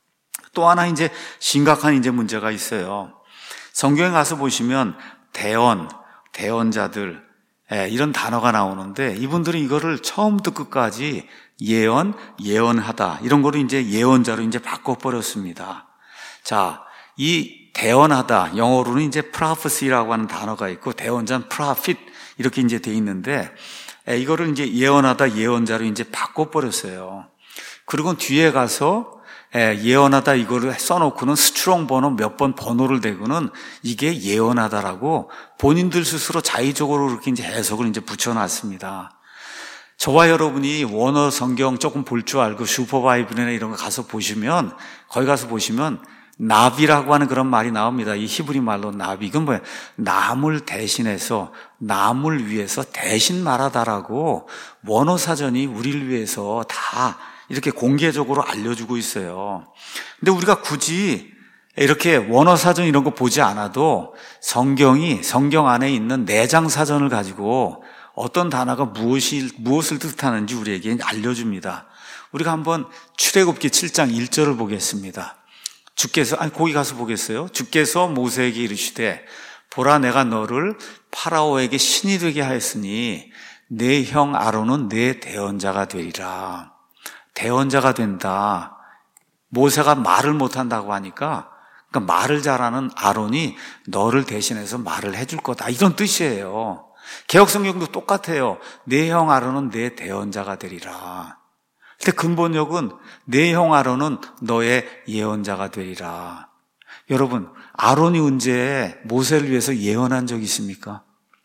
또 하나 이제 심각한 이제 문제가 있어요. 성경에 가서 보시면 대언, 대언자들, 예, 이런 단어가 나오는데 이분들은 이거를 처음부터 끝까지 예언, 예언하다 이런 거를 이제 예언자로 이제 바꿔버렸습니다. 자, 이 대언하다 영어로는 이제 prophecy라고 하는 단어가 있고 대언자는 prophet 이렇게 이제 돼 있는데 예, 이거를 이제 예언하다 예언자로 이제 바꿔버렸어요. 그리고 뒤에 가서 예언하다 이거를 써놓고는 스트롱 번호 몇 번 번호를 대고는 이게 예언하다라고 본인들 스스로 자의적으로 그렇게 이제 해석을 이제 붙여놨습니다. 저와 여러분이 원어 성경 조금 볼 줄 알고 슈퍼바이블이나 이런 거 가서 보시면 거기 가서 보시면 나비라고 하는 그런 말이 나옵니다. 이 히브리 말로 나비. 이건 뭐예요? 남을 대신해서 남을 위해서 대신 말하다라고 원어 사전이 우리를 위해서 다 이렇게 공개적으로 알려주고 있어요. 근데 우리가 굳이 이렇게 원어 사전 이런 거 보지 않아도 성경이 성경 안에 있는 내장 사전을 가지고 어떤 단어가 무엇이, 무엇을 뜻하는지 우리에게 알려줍니다. 우리가 한번 출애굽기 칠 장 일 절을 보겠습니다. 주께서, 아니, 거기 가서 보겠어요. 주께서 모세에게 이르시되 보라 내가 너를 파라오에게 신이 되게 하였으니 내 형 아론은 내 대언자가 되리라. 대언자가 된다. 모세가 말을 못한다고 하니까 그러니까 말을 잘하는 아론이 너를 대신해서 말을 해줄 거다. 이런 뜻이에요. 개역성경도 똑같아요. 내 형 아론은 내 대언자가 되리라. 근데 근본역은 내 형 아론은 너의 예언자가 되리라. 여러분, 아론이 언제 모세를 위해서 예언한 적이 있습니까?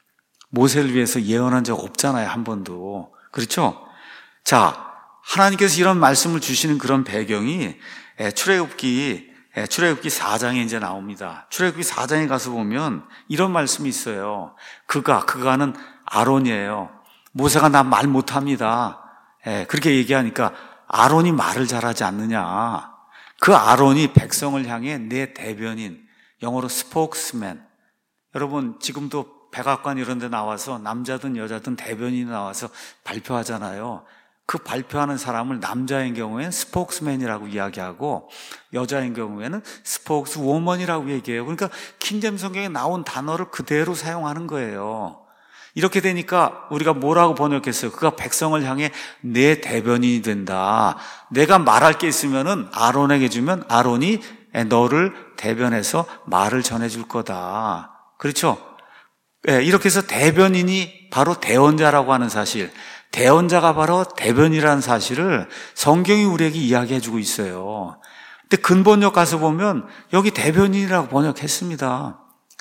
모세를 위해서 예언한 적 없잖아요. 한 번도. 그렇죠? 자, 하나님께서 이런 말씀을 주시는 그런 배경이 출애굽기 출애굽기 사 장에 이제 나옵니다. 출애굽기 사 장에 가서 보면 이런 말씀이 있어요. 그가 그가는 아론이에요. 모세가 나 말 못합니다. 그렇게 얘기하니까 아론이 말을 잘하지 않느냐. 그 아론이 백성을 향해 내 대변인, 영어로 spokesman. 여러분 지금도 백악관 이런 데 나와서 남자든 여자든 대변인이 나와서 발표하잖아요. 그 발표하는 사람을 남자인 경우에는 스포크스맨이라고 이야기하고 여자인 경우에는 스포크스우먼이라고 얘기해요. 그러니까 킹제임스 성경에 나온 단어를 그대로 사용하는 거예요. 이렇게 되니까 우리가 뭐라고 번역했어요? 그가 백성을 향해 내 대변인이 된다. 내가 말할 게 있으면은 아론에게 주면 아론이 너를 대변해서 말을 전해줄 거다. 그렇죠? 네, 이렇게 해서 대변인이 바로 대언자라고 하는 사실, 대언자가 바로 대변이라는 사실을 성경이 우리에게 이야기해주고 있어요. 근데 근본역 가서 보면 여기 대변인이라고 번역했습니다.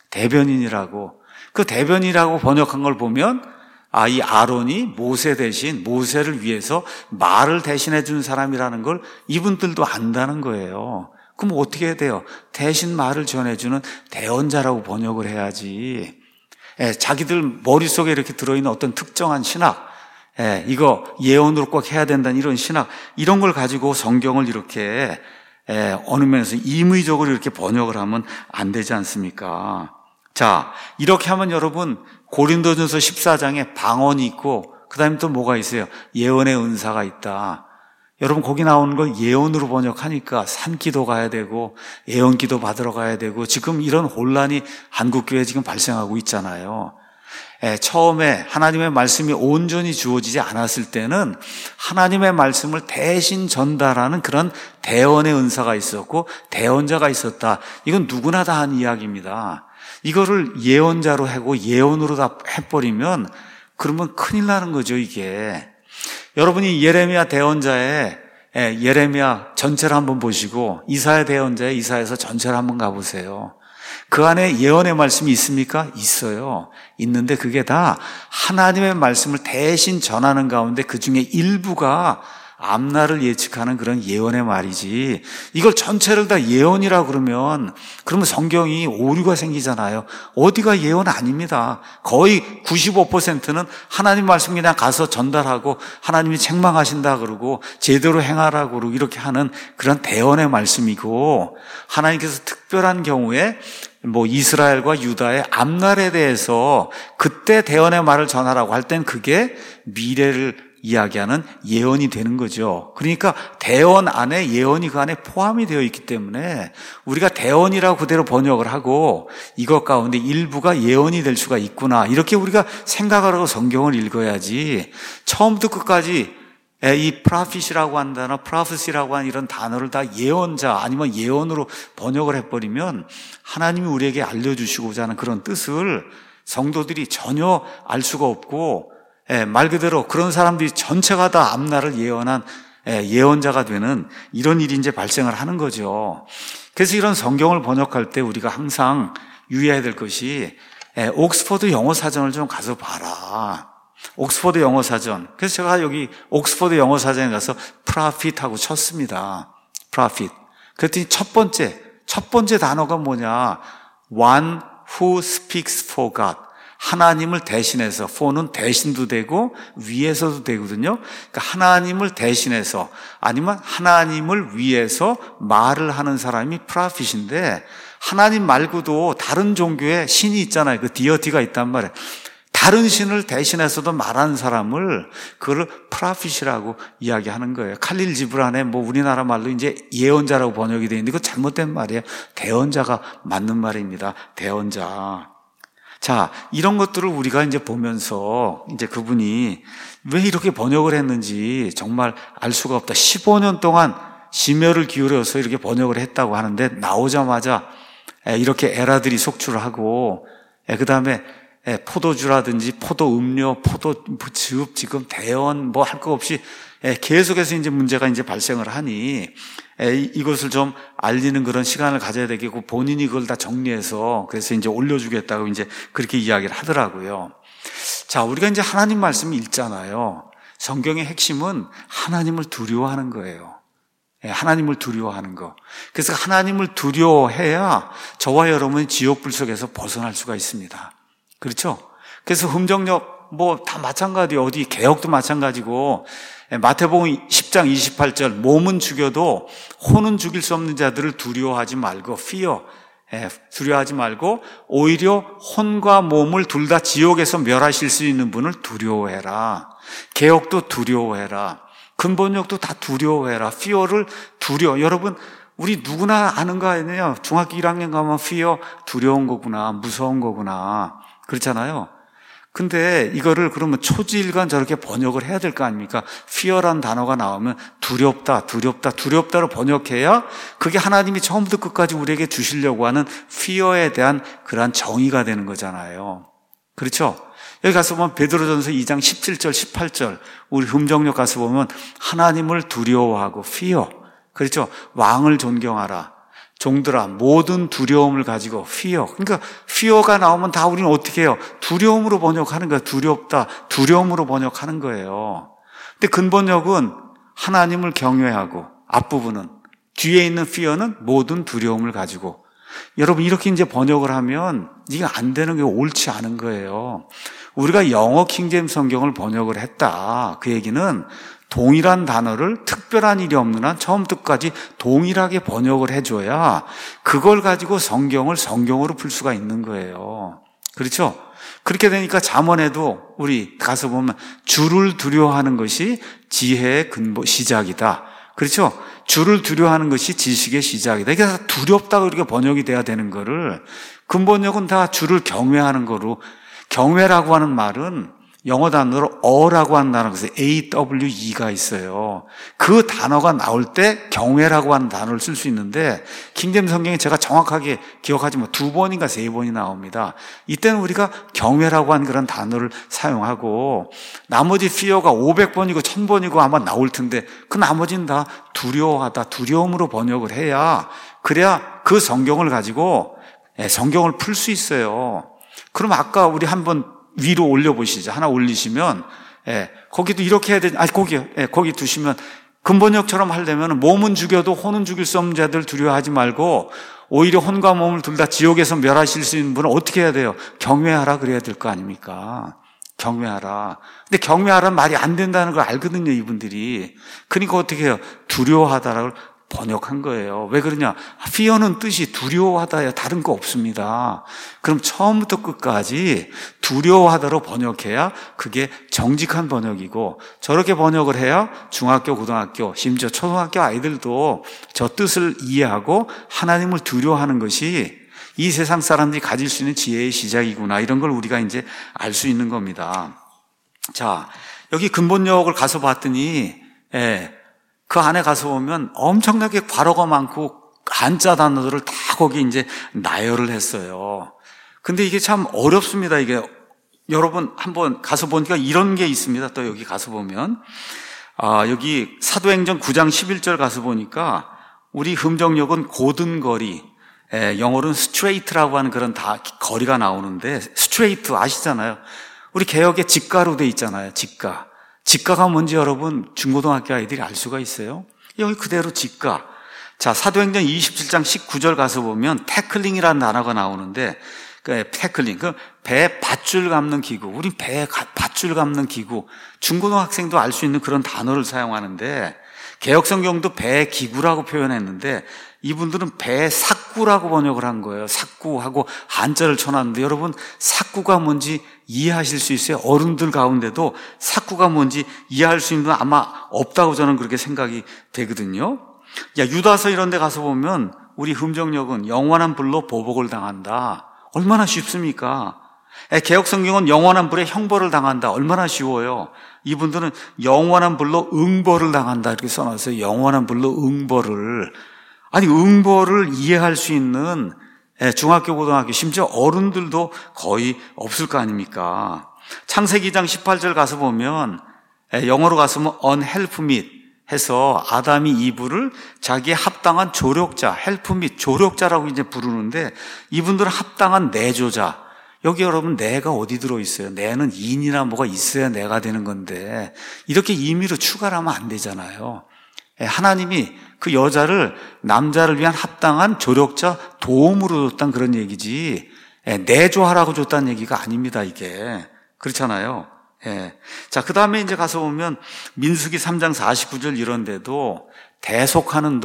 대변인이라고. 그 대변이라고 번역한 걸 보면 아, 이 아론이 모세 대신 모세를 위해서 말을 대신해 준 사람이라는 걸 이분들도 안다는 거예요. 그럼 어떻게 해야 돼요? 대신 말을 전해주는 대언자라고 번역을 해야지. 예, 자기들 머릿속에 이렇게 들어있는 어떤 특정한 신학, 예, 이거 예언으로 꼭 해야 된다는 이런 신학, 이런 걸 가지고 성경을 이렇게 예, 어느 면에서 임의적으로 이렇게 번역을 하면 안 되지 않습니까? 자, 이렇게 하면 여러분 고린도전서 십사 장에 방언이 있고 그 다음에 또 뭐가 있어요? 예언의 은사가 있다. 여러분 거기 나오는 걸 예언으로 번역하니까 산기도 가야 되고 예언기도 받으러 가야 되고 지금 이런 혼란이 한국교회에 지금 발생하고 있잖아요. 예, 처음에 하나님의 말씀이 온전히 주어지지 않았을 때는 하나님의 말씀을 대신 전달하는 그런 대언의 은사가 있었고 대언자가 있었다. 이건 누구나 다 한 이야기입니다. 이거를 예언자로 하고 예언으로 다 해버리면 그러면 큰일 나는 거죠, 이게. 여러분이 예레미야 대언자의 예레미야 전체를 한번 보시고 이사야 대언자의 이사야서 전체를 한번 가보세요. 그 안에 예언의 말씀이 있습니까? 있어요. 있는데 그게 다 하나님의 말씀을 대신 전하는 가운데 그 중에 일부가 앞날을 예측하는 그런 예언의 말이지 이걸 전체를 다 예언이라 그러면 그러면 성경이 오류가 생기잖아요. 어디가 예언 아닙니다. 거의 구십오 퍼센트는 하나님 말씀 그냥 가서 전달하고 하나님이 책망하신다 그러고 제대로 행하라고 그러고 이렇게 하는 그런 대언의 말씀이고 하나님께서 특별한 경우에 뭐 이스라엘과 유다의 앞날에 대해서 그때 대언의 말을 전하라고 할 땐 그게 미래를 이야기하는 예언이 되는 거죠. 그러니까 대언 안에 예언이 그 안에 포함이 되어 있기 때문에 우리가 대언이라고 그대로 번역을 하고 이것 가운데 일부가 예언이 될 수가 있구나 이렇게 우리가 생각을 하고 성경을 읽어야지 처음부터 끝까지 이 프라핏이라고 한 단어, 프라핏이라고 하는 이런 단어를 다 예언자 아니면 예언으로 번역을 해버리면 하나님이 우리에게 알려주시고자 하는 그런 뜻을 성도들이 전혀 알 수가 없고 예, 말 그대로 그런 사람들이 전체가 다 앞날을 예언한 예, 예언자가 되는 이런 일이 이제 발생을 하는 거죠. 그래서 이런 성경을 번역할 때 우리가 항상 유의해야 될 것이 예, 옥스퍼드 영어 사전을 좀 가서 봐라. 옥스퍼드 영어 사전. 그래서 제가 여기 옥스퍼드 영어 사전에 가서 프라핏하고 쳤습니다. 프라핏. 그랬더니 첫 번째, 첫 번째 단어가 뭐냐? One who speaks for God. 하나님을 대신해서, for는 대신도 되고 위해서도 되거든요. 그러니까 하나님을 대신해서 아니면 하나님을 위해서 말을 하는 사람이 프라핏인데 하나님 말고도 다른 종교에 신이 있잖아요. 그 디어티가 있단 말이에요. 다른 신을 대신해서도 말하는 사람을 그걸 프라핏이라고 이야기하는 거예요. 칼릴 지브란에 뭐 우리나라 말로 이제 예언자라고 번역이 되어 있는데 그거 잘못된 말이에요. 대언자가 맞는 말입니다. 대언자. 자, 이런 것들을 우리가 이제 보면서 이제 그분이 왜 이렇게 번역을 했는지 정말 알 수가 없다. 십오 년 동안 심혈을 기울여서 이렇게 번역을 했다고 하는데 나오자마자 이렇게 에라들이 속출을 하고 그 다음에 포도주라든지 포도 음료, 포도즙 지금 대언 뭐 할 거 없이 계속해서 이제 문제가 이제 발생을 하니 이것을 좀 알리는 그런 시간을 가져야 되겠고 본인이 그걸 다 정리해서 그래서 이제 올려주겠다고 이제 그렇게 이야기를 하더라고요. 자, 우리가 이제 하나님 말씀 읽잖아요. 성경의 핵심은 하나님을 두려워하는 거예요. 하나님을 두려워하는 거. 그래서 하나님을 두려워해야 저와 여러분이 지옥불 속에서 벗어날 수가 있습니다. 그렇죠? 그래서 흠정력 뭐 다 마찬가지예요. 어디 개혁도 마찬가지고 마태복음 십 장 이십팔 절 몸은 죽여도 혼은 죽일 수 없는 자들을 두려워하지 말고 fear. 예, 두려워하지 말고 오히려 혼과 몸을 둘 다 지옥에서 멸하실 수 있는 분을 두려워해라. 개역도 두려워해라. 근본역도 다 두려워해라. fear를 두려워. 여러분, 우리 누구나 아는 거 아니에요? 중학교 일 학년 가면 fear 두려운 거구나, 무서운 거구나. 그렇잖아요. 근데 이거를 그러면 초지일관 저렇게 번역을 해야 될 거 아닙니까? fear란 단어가 나오면 두렵다, 두렵다, 두렵다로 번역해야 그게 하나님이 처음부터 끝까지 우리에게 주시려고 하는 fear에 대한 그러한 정의가 되는 거잖아요. 그렇죠? 여기 가서 보면 베드로전서 이 장 십칠 절, 십팔 절, 우리 흠정역 가서 보면 하나님을 두려워하고 fear, 그렇죠? 왕을 존경하라. 종들아, 모든 두려움을 가지고 fear. 그러니까 fear가 나오면 다 우리는 어떻게 해요? 두려움으로 번역하는 거예요. 두렵다, 두려움으로 번역하는 거예요. 근데 근본역은 하나님을 경외하고, 앞부분은, 뒤에 있는 fear는 모든 두려움을 가지고. 여러분, 이렇게 이제 번역을 하면 이게 안 되는 게 옳지 않은 거예요. 우리가 영어 킹제임스 성경을 번역을 했다. 그 얘기는 동일한 단어를 특별한 일이 없는 한 처음부터 끝까지 동일하게 번역을 해줘야 그걸 가지고 성경을 성경으로 풀 수가 있는 거예요. 그렇죠? 그렇게 되니까 잠언에도 우리 가서 보면 주를 두려워하는 것이 지혜의 근본 시작이다. 그렇죠? 주를 두려워하는 것이 지식의 시작이다. 이게 다 두렵다고 이렇게 번역이 돼야 되는 거를 근본역은 다 주를 경외하는 거로, 경외라고 하는 말은 영어 단어로 어라고 하는 단어가 있어요. 에이 더블유 이가 있어요. 그 단어가 나올 때 경외라고 하는 단어를 쓸 수 있는데 킹제임스 성경에 제가 정확하게 기억하지만 두 번인가 세 번이 나옵니다. 이때는 우리가 경외라고 하는 그런 단어를 사용하고 나머지 fear가 오백 번이고 천 번이고 아마 나올 텐데 그 나머지는 다 두려워하다, 두려움으로 번역을 해야, 그래야 그 성경을 가지고 성경을 풀 수 있어요. 그럼 아까 우리 한번 위로 올려보시죠. 하나 올리시면, 예, 거기도 이렇게 해야 되지. 아니, 거기, 예, 거기 두시면, 근본역처럼 하려면 몸은 죽여도 혼은 죽일 수 없는 자들 두려워하지 말고, 오히려 혼과 몸을 둘 다 지옥에서 멸하실 수 있는 분은 어떻게 해야 돼요? 경외하라 그래야 될 거 아닙니까? 경외하라. 근데 경외하라는 말이 안 된다는 걸 알거든요, 이분들이. 그러니까 어떻게 해요? 두려워하다라고 번역한 거예요. 왜 그러냐? fear는 뜻이 두려워하다야, 다른 거 없습니다. 그럼 처음부터 끝까지 두려워하다로 번역해야 그게 정직한 번역이고, 저렇게 번역을 해야 중학교, 고등학교, 심지어 초등학교 아이들도 저 뜻을 이해하고 하나님을 두려워하는 것이 이 세상 사람들이 가질 수 있는 지혜의 시작이구나, 이런 걸 우리가 이제 알 수 있는 겁니다. 자, 여기 근본역을 가서 봤더니, 예, 그 안에 가서 보면 엄청나게 괄호가 많고 한자 단어들을 다 거기 이제 나열을 했어요. 근데 이게 참 어렵습니다. 이게 여러분 한번 가서 보니까 이런 게 있습니다. 또 여기 가서 보면 아, 여기 사도행전 구 장 십일 절 가서 보니까 우리 흠정역은 고든 거리, 예, 영어로는 straight라고 하는 그런 다 거리가 나오는데, straight 아시잖아요. 우리 개역에 직가로 돼 있잖아요. 직가. 직가가 뭔지 여러분 중고등학교 아이들이 알 수가 있어요? 여기 그대로 직가. 자, 사도행전 이십칠 장 십구 절 가서 보면 태클링이라는 단어가 나오는데, 그 태클링, 그 배 밧줄 감는 기구. 우리 배 밧줄 감는 기구. 중고등학생도 알 수 있는 그런 단어를 사용하는데, 개역성경도 배 기구라고 표현했는데 이분들은 배 삭구라고 번역을 한 거예요. 삭구하고 한자를 쳐놨는데 여러분, 삭구가 뭔지 이해하실 수 있어요? 어른들 가운데도 삭구가 뭔지 이해할 수 있는 분 아마 없다고 저는 그렇게 생각이 되거든요. 야, 유다서 이런 데 가서 보면 우리 흠정역은 영원한 불로 보복을 당한다. 얼마나 쉽습니까? 개역성경은 영원한 불에 형벌을 당한다. 얼마나 쉬워요. 이분들은 영원한 불로 응벌을 당한다 이렇게 써놨어요. 영원한 불로 응벌을. 아니, 응벌을 이해할 수 있는 중학교, 고등학교, 심지어 어른들도 거의 없을 거 아닙니까? 창세기 이 장 십팔 절 가서 보면 영어로 가서 보면 unhelp meet 해서 아담이 이브를 자기의 합당한 조력자, help meet, 조력자라고 이제 부르는데 이분들은 합당한 내조자. 여기 여러분 내가 어디 들어있어요? 내는 인이나 뭐가 있어야 내가 되는 건데 이렇게 임의로 추가를 하면 안 되잖아요. 하나님이 그 여자를 남자를 위한 합당한 조력자, 도움으로 줬다는 그런 얘기지 내조하라고 줬다는 얘기가 아닙니다. 이게 그렇잖아요. 예. 자, 그 다음에 이제 가서 보면 민수기 삼 장 사십구 절 이런 데도 대속하는 돈,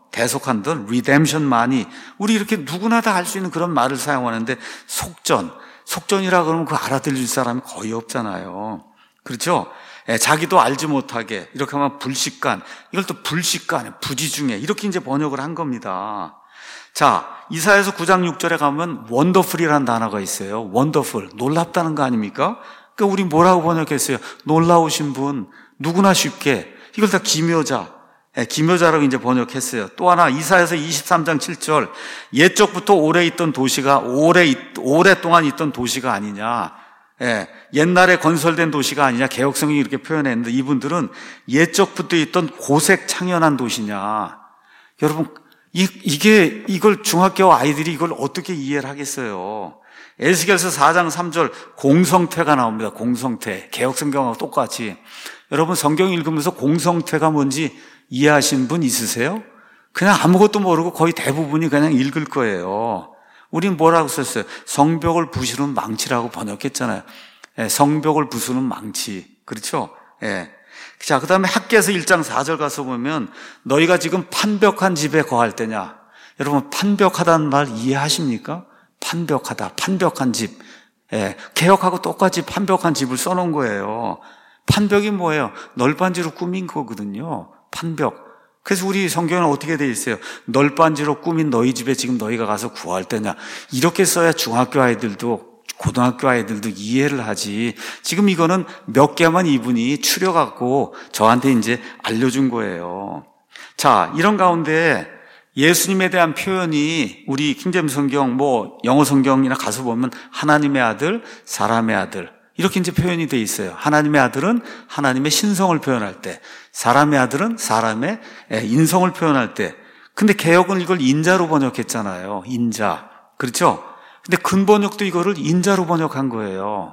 대속한들, 리뎀션만이 우리 이렇게 누구나 다 할 수 있는 그런 말을 사용하는데 속전, 속전이라 그러면 그거 알아들릴 사람이 거의 없잖아요. 그렇죠? 예, 자기도 알지 못하게 이렇게 하면 불식간, 이걸 또 불식간, 부지중에 이렇게 이제 번역을 한 겁니다. 자, 이사야서 구 장 육 절에 가면 원더풀이라는 단어가 있어요. 원더풀, 놀랍다는 거 아닙니까? 그러니까 우리 뭐라고 번역했어요? 놀라우신 분, 누구나 쉽게. 이걸 다 기묘자, 예, 기묘자라고 이제 번역했어요. 또 하나 이사야서 이십삼 장 칠 절, 옛적부터 오래 있던 도시가 오래 오랫동안 있던 도시가 아니냐. 예, 옛날에 건설된 도시가 아니냐. 개혁성경이 이렇게 표현했는데 이분들은 옛적부터 있던 고색 창연한 도시냐. 여러분, 이, 이게 이걸 중학교 아이들이 이걸 어떻게 이해를 하겠어요? 에스겔서 사 장 삼 절 공성태가 나옵니다. 공성태. 개혁성경하고 똑같이. 여러분 성경 읽으면서 공성태가 뭔지 이해하신 분 있으세요? 그냥 아무것도 모르고 거의 대부분이 그냥 읽을 거예요. 우린 뭐라고 썼어요? 성벽을 부수는 망치라고 번역했잖아요. 예, 성벽을 부수는 망치. 그렇죠? 예. 자, 그 다음에 학개서 일 장 사 절 가서 보면 너희가 지금 판벽한 집에 거할 때냐. 여러분 판벽하다는 말 이해하십니까? 판벽하다, 판벽한 집. 예, 개혁하고 똑같이 판벽한 집을 써놓은 거예요. 판벽이 뭐예요? 널빤지로 꾸민 거거든요. 판벽. 그래서 우리 성경은 어떻게 돼 있어요? 널빤지로 꾸민 너희 집에 지금 너희가 가서 구할 때냐. 이렇게 써야 중학교 아이들도 고등학교 아이들도 이해를 하지. 지금 이거는 몇 개만 이분이 추려갖고 저한테 이제 알려준 거예요. 자, 이런 가운데 예수님에 대한 표현이 우리 킹제임스 성경, 뭐 영어 성경이나 가서 보면 하나님의 아들, 사람의 아들 이렇게 이제 표현이 돼 있어요. 하나님의 아들은 하나님의 신성을 표현할 때, 사람의 아들은 사람의 인성을 표현할 때. 근데 개역은 이걸 인자로 번역했잖아요. 인자. 그렇죠? 근데 근번역도 이거를 인자로 번역한 거예요.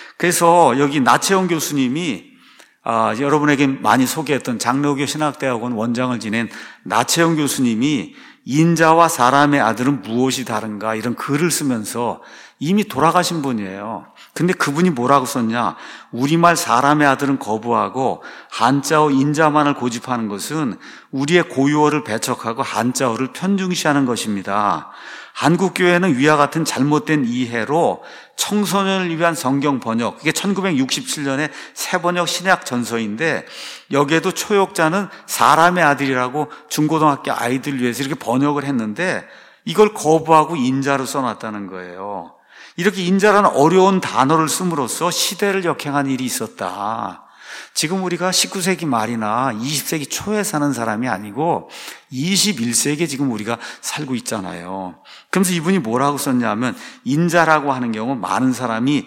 그래서 여기 나채영 교수님이 아, 여러분에게 많이 소개했던 장로교 신학대학원 원장을 지낸 나채영 교수님이 인자와 사람의 아들은 무엇이 다른가 이런 글을 쓰면서 이미 돌아가신 분이에요. 근데 그분이 뭐라고 썼냐? 우리말 사람의 아들은 거부하고 한자어 인자만을 고집하는 것은 우리의 고유어를 배척하고 한자어를 편중시하는 것입니다. 한국교회는 위와 같은 잘못된 이해로 청소년을 위한 성경 번역, 이게 천구백육십칠 년에 새 번역 신약 전서인데 여기에도 초역자는 사람의 아들이라고 중고등학교 아이들 위해서 이렇게 번역을 했는데 이걸 거부하고 인자로 써놨다는 거예요. 이렇게 인자라는 어려운 단어를 씀으로써 시대를 역행한 일이 있었다. 지금 우리가 십구 세기 말이나 이십 세기 초에 사는 사람이 아니고 이십일 세기에 지금 우리가 살고 있잖아요. 그러면서 이분이 뭐라고 썼냐면 인자라고 하는 경우 많은 사람이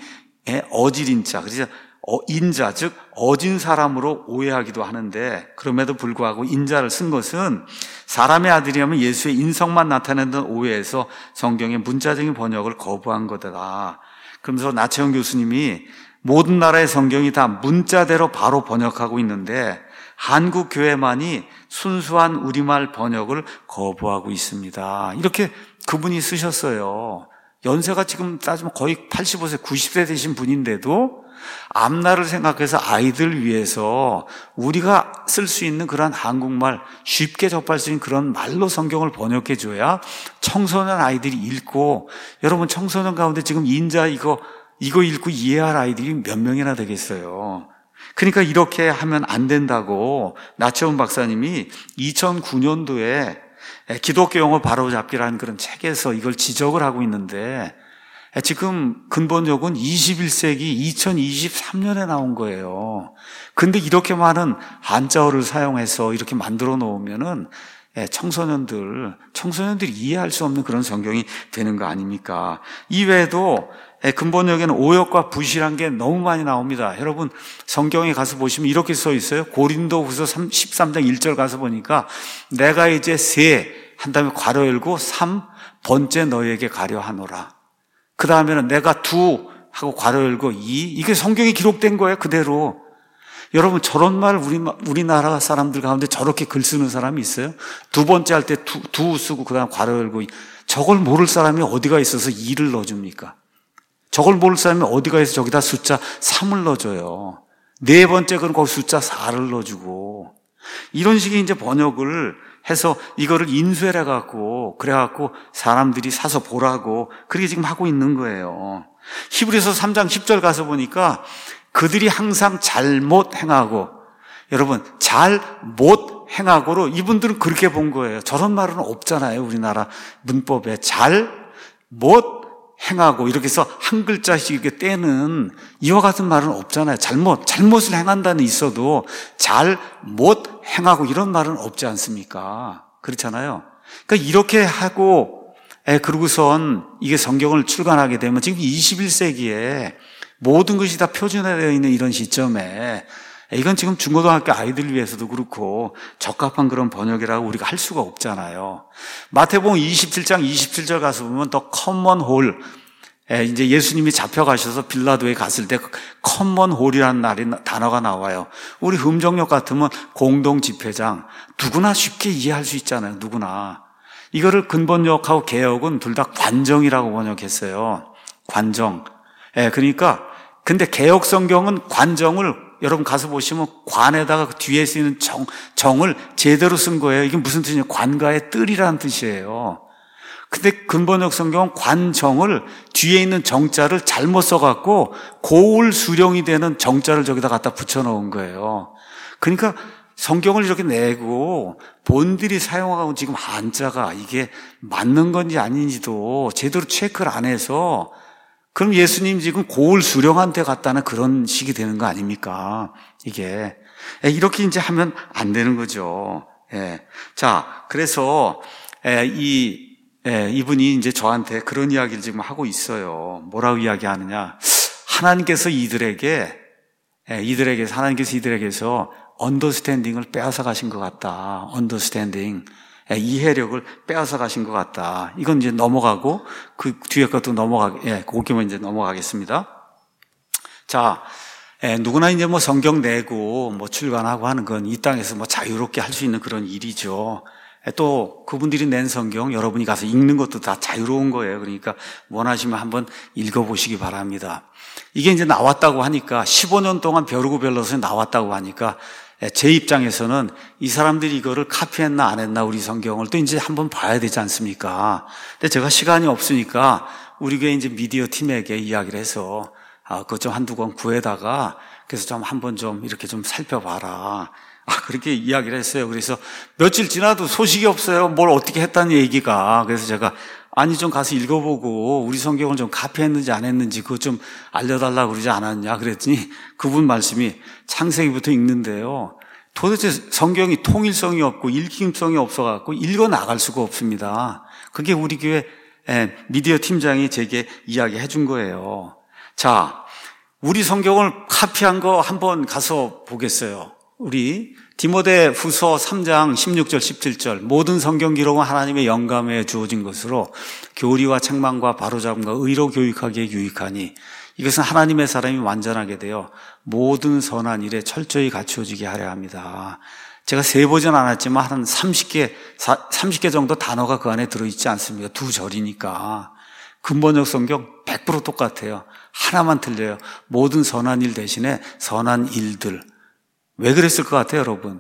어질인자, 그래서 인자, 즉 어진 사람으로 오해하기도 하는데 그럼에도 불구하고 인자를 쓴 것은 사람의 아들이라면 예수의 인성만 나타낸다는 오해에서 성경의 문자적인 번역을 거부한 거다. 그러면서 나채영 교수님이 모든 나라의 성경이 다 문자대로 바로 번역하고 있는데 한국 교회만이 순수한 우리말 번역을 거부하고 있습니다. 이렇게 그분이 쓰셨어요. 연세가 지금 따지면 거의 팔십오 세, 구십 세 되신 분인데도 앞날을 생각해서 아이들 위해서 우리가 쓸 수 있는 그런 한국말, 쉽게 접할 수 있는 그런 말로 성경을 번역해 줘야 청소년 아이들이 읽고, 여러분 청소년 가운데 지금 인자 이거 이거 읽고 이해할 아이들이 몇 명이나 되겠어요. 그러니까 이렇게 하면 안 된다고 나채원 박사님이 이천구 년도에 기독교 영어 바로잡기라는 그런 책에서 이걸 지적을 하고 있는데 지금 근본적은 이십일 세기 이천이십삼 년에 나온 거예요. 근데 이렇게 많은 한자어를 사용해서 이렇게 만들어 놓으면은 청소년들, 청소년들이 이해할 수 없는 그런 성경이 되는 거 아닙니까? 이외에도 근본역에는 오역과 부실한 게 너무 많이 나옵니다. 여러분 성경에 가서 보시면 이렇게 써 있어요. 고린도후서 십삼 장 일 절 가서 보니까 내가 이제 세 한 다음에 괄호 열고 삼 번째 너에게 가려 하노라. 그 다음에는 내가 두 하고 괄호 열고 이, 이게 성경에 기록된 거예요. 그대로. 여러분 저런 말 우리, 우리나라 사람들 가운데 저렇게 글 쓰는 사람이 있어요? 두 번째 할 때 두, 두 쓰고 그 다음 괄호 열고 저걸 모를 사람이 어디가 있어서 이를 넣어줍니까? 저걸 모를 사람이 어디가 있어서 저기다 숫자 삼을 넣어줘요. 네 번째 그럼 거기 숫자 사를 넣어주고. 이런 식의 이제 번역을 해서 이거를 인쇄해 갖고 그래갖고 사람들이 사서 보라고 그렇게 지금 하고 있는 거예요. 히브리서 삼 장 십 절 가서 보니까 그들이 항상 잘못 행하고, 여러분 잘못 행하고로 이분들은 그렇게 본 거예요. 저런 말은 없잖아요. 우리나라 문법에 잘못 행하고 이렇게 해서 한 글자씩 이렇게 떼는 이와 같은 말은 없잖아요. 잘못, 잘못을 행한다는 있어도 잘못 행하고 이런 말은 없지 않습니까? 그렇잖아요. 그러니까 이렇게 하고, 에, 그러고선 이게 성경을 출간하게 되면 지금 이십일 세기에 모든 것이 다 표준화되어 있는 이런 시점에 이건 지금 중고등학교 아이들을 위해서도 그렇고 적합한 그런 번역이라고 우리가 할 수가 없잖아요. 마태복음 이십칠 장 이십칠 절 가서 보면 더 커먼 홀, 이제 예수님이 잡혀가셔서 빌라도에 갔을 때 커먼 홀이라는 날이 단어가 나와요. 우리 흠정역 같으면 공동 집회장, 누구나 쉽게 이해할 수 있잖아요. 누구나. 이거를 근본역하고 개역은 둘 다 관정이라고 번역했어요. 관정. 예, 그러니까 근데 개역 성경은 관정을 여러분 가서 보시면 관에다가 그 뒤에 쓰이는 정, 정을 제대로 쓴 거예요. 이게 무슨 뜻이냐? 관가의 뜰이라는 뜻이에요. 근데 근본역 성경은 관정을 뒤에 있는 정자를 잘못 써갖고 고울 수령이 되는 정자를 저기다 갖다 붙여놓은 거예요. 그러니까 성경을 이렇게 내고 본들이 사용하고 지금 한자가 이게 맞는 건지 아닌지도 제대로 체크를 안 해서 그럼 예수님 지금 고을 수령한테 갔다는 그런 식이 되는 거 아닙니까? 이게. 이렇게 이제 하면 안 되는 거죠. 예. 자, 그래서, 이, 이분이 이제 저한테 그런 이야기를 지금 하고 있어요. 뭐라고 이야기하느냐. 하나님께서 이들에게, 이들에게, 하나님께서 이들에게서 언더스탠딩을 빼앗아 가신 것 같다. 언더스탠딩. 이해력을 빼앗아 가신 것 같다. 이건 이제 넘어가고, 그 뒤에 것도 넘어가, 예, 그기만 이제 넘어가겠습니다. 자, 예, 누구나 이제 뭐 성경 내고 뭐 출간하고 하는 건 이 땅에서 뭐 자유롭게 할 수 있는 그런 일이죠. 예, 또 그분들이 낸 성경 여러분이 가서 읽는 것도 다 자유로운 거예요. 그러니까 원하시면 한번 읽어보시기 바랍니다. 이게 이제 나왔다고 하니까 십오 년 동안 벼르고 별러서 나왔다고 하니까 제 입장에서는 이 사람들이 이거를 카피했나 안 했나 우리 성경을 또 이제 한번 봐야 되지 않습니까? 근데 제가 시간이 없으니까 우리 교회 이제 미디어 팀에게 이야기를 해서 아, 그것 좀 한두 권 구해다가 그래서 좀 한번 좀 이렇게 좀 살펴봐라. 아, 그렇게 이야기를 했어요. 그래서 며칠 지나도 소식이 없어요. 뭘 어떻게 했다는 얘기가. 그래서 제가 아니 좀 가서 읽어보고 우리 성경을 좀 카피했는지 안 했는지 그거 좀 알려달라고 그러지 않았냐 그랬더니 그분 말씀이 창세기부터 읽는데요. 도대체 성경이 통일성이 없고 읽힘성이 없어갖고 읽어 나갈 수가 없습니다. 그게 우리 교회 미디어 팀장이 제게 이야기해 준 거예요. 자, 우리 성경을 카피한 거 한번 가서 보겠어요. 우리 디모데 후서 삼 장 십육 절 십칠 절 모든 성경 기록은 하나님의 영감에 주어진 것으로 교리와 책망과 바로잡음과 의로 교육하기에 유익하니 이것은 하나님의 사람이 완전하게 되어 모든 선한 일에 철저히 갖추어지게 하려 합니다. 제가 세보진 않았지만 한 삼십 개, 삼십 개 정도 단어가 그 안에 들어있지 않습니까? 두 절이니까. 근본역 성경 백 퍼센트 똑같아요. 하나만 틀려요. 모든 선한 일 대신에 선한 일들. 왜 그랬을 것 같아요, 여러분?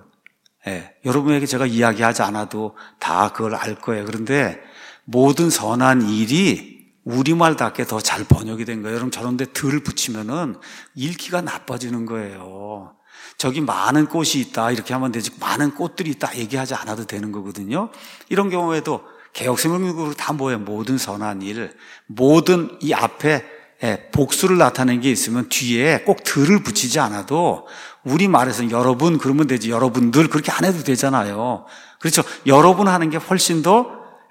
예, 여러분에게 제가 이야기하지 않아도 다 그걸 알 거예요. 그런데 모든 선한 일이 우리말답게 더 잘 번역이 된 거예요. 여러분 저런 데 들 붙이면은 읽기가 나빠지는 거예요. 저기 많은 꽃이 있다 이렇게 하면 되지 많은 꽃들이 있다 얘기하지 않아도 되는 거거든요. 이런 경우에도 개역성경으로 다 뭐예요? 모든 선한 일, 모든 이 앞에 복수를 나타내는 게 있으면 뒤에 꼭 들을 붙이지 않아도 우리 말에서 여러분 그러면 되지 여러분들 그렇게 안 해도 되잖아요. 그렇죠? 여러분 하는 게 훨씬 더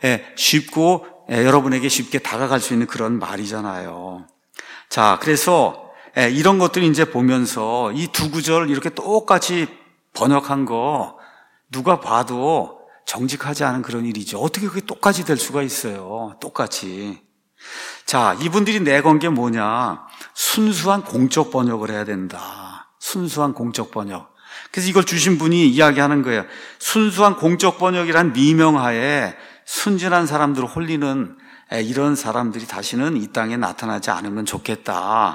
쉽고 여러분에게 쉽게 다가갈 수 있는 그런 말이잖아요. 자, 그래서 이런 것들을 이제 보면서 이 두 구절 이렇게 똑같이 번역한 거 누가 봐도 정직하지 않은 그런 일이죠. 어떻게 그게 똑같이 될 수가 있어요? 똑같이. 자, 이분들이 내건 게 뭐냐? 순수한 공적 번역을 해야 된다. 순수한 공적 번역. 그래서 이걸 주신 분이 이야기하는 거예요. 순수한 공적 번역이란 미명하에 순진한 사람들을 홀리는 이런 사람들이 다시는 이 땅에 나타나지 않으면 좋겠다.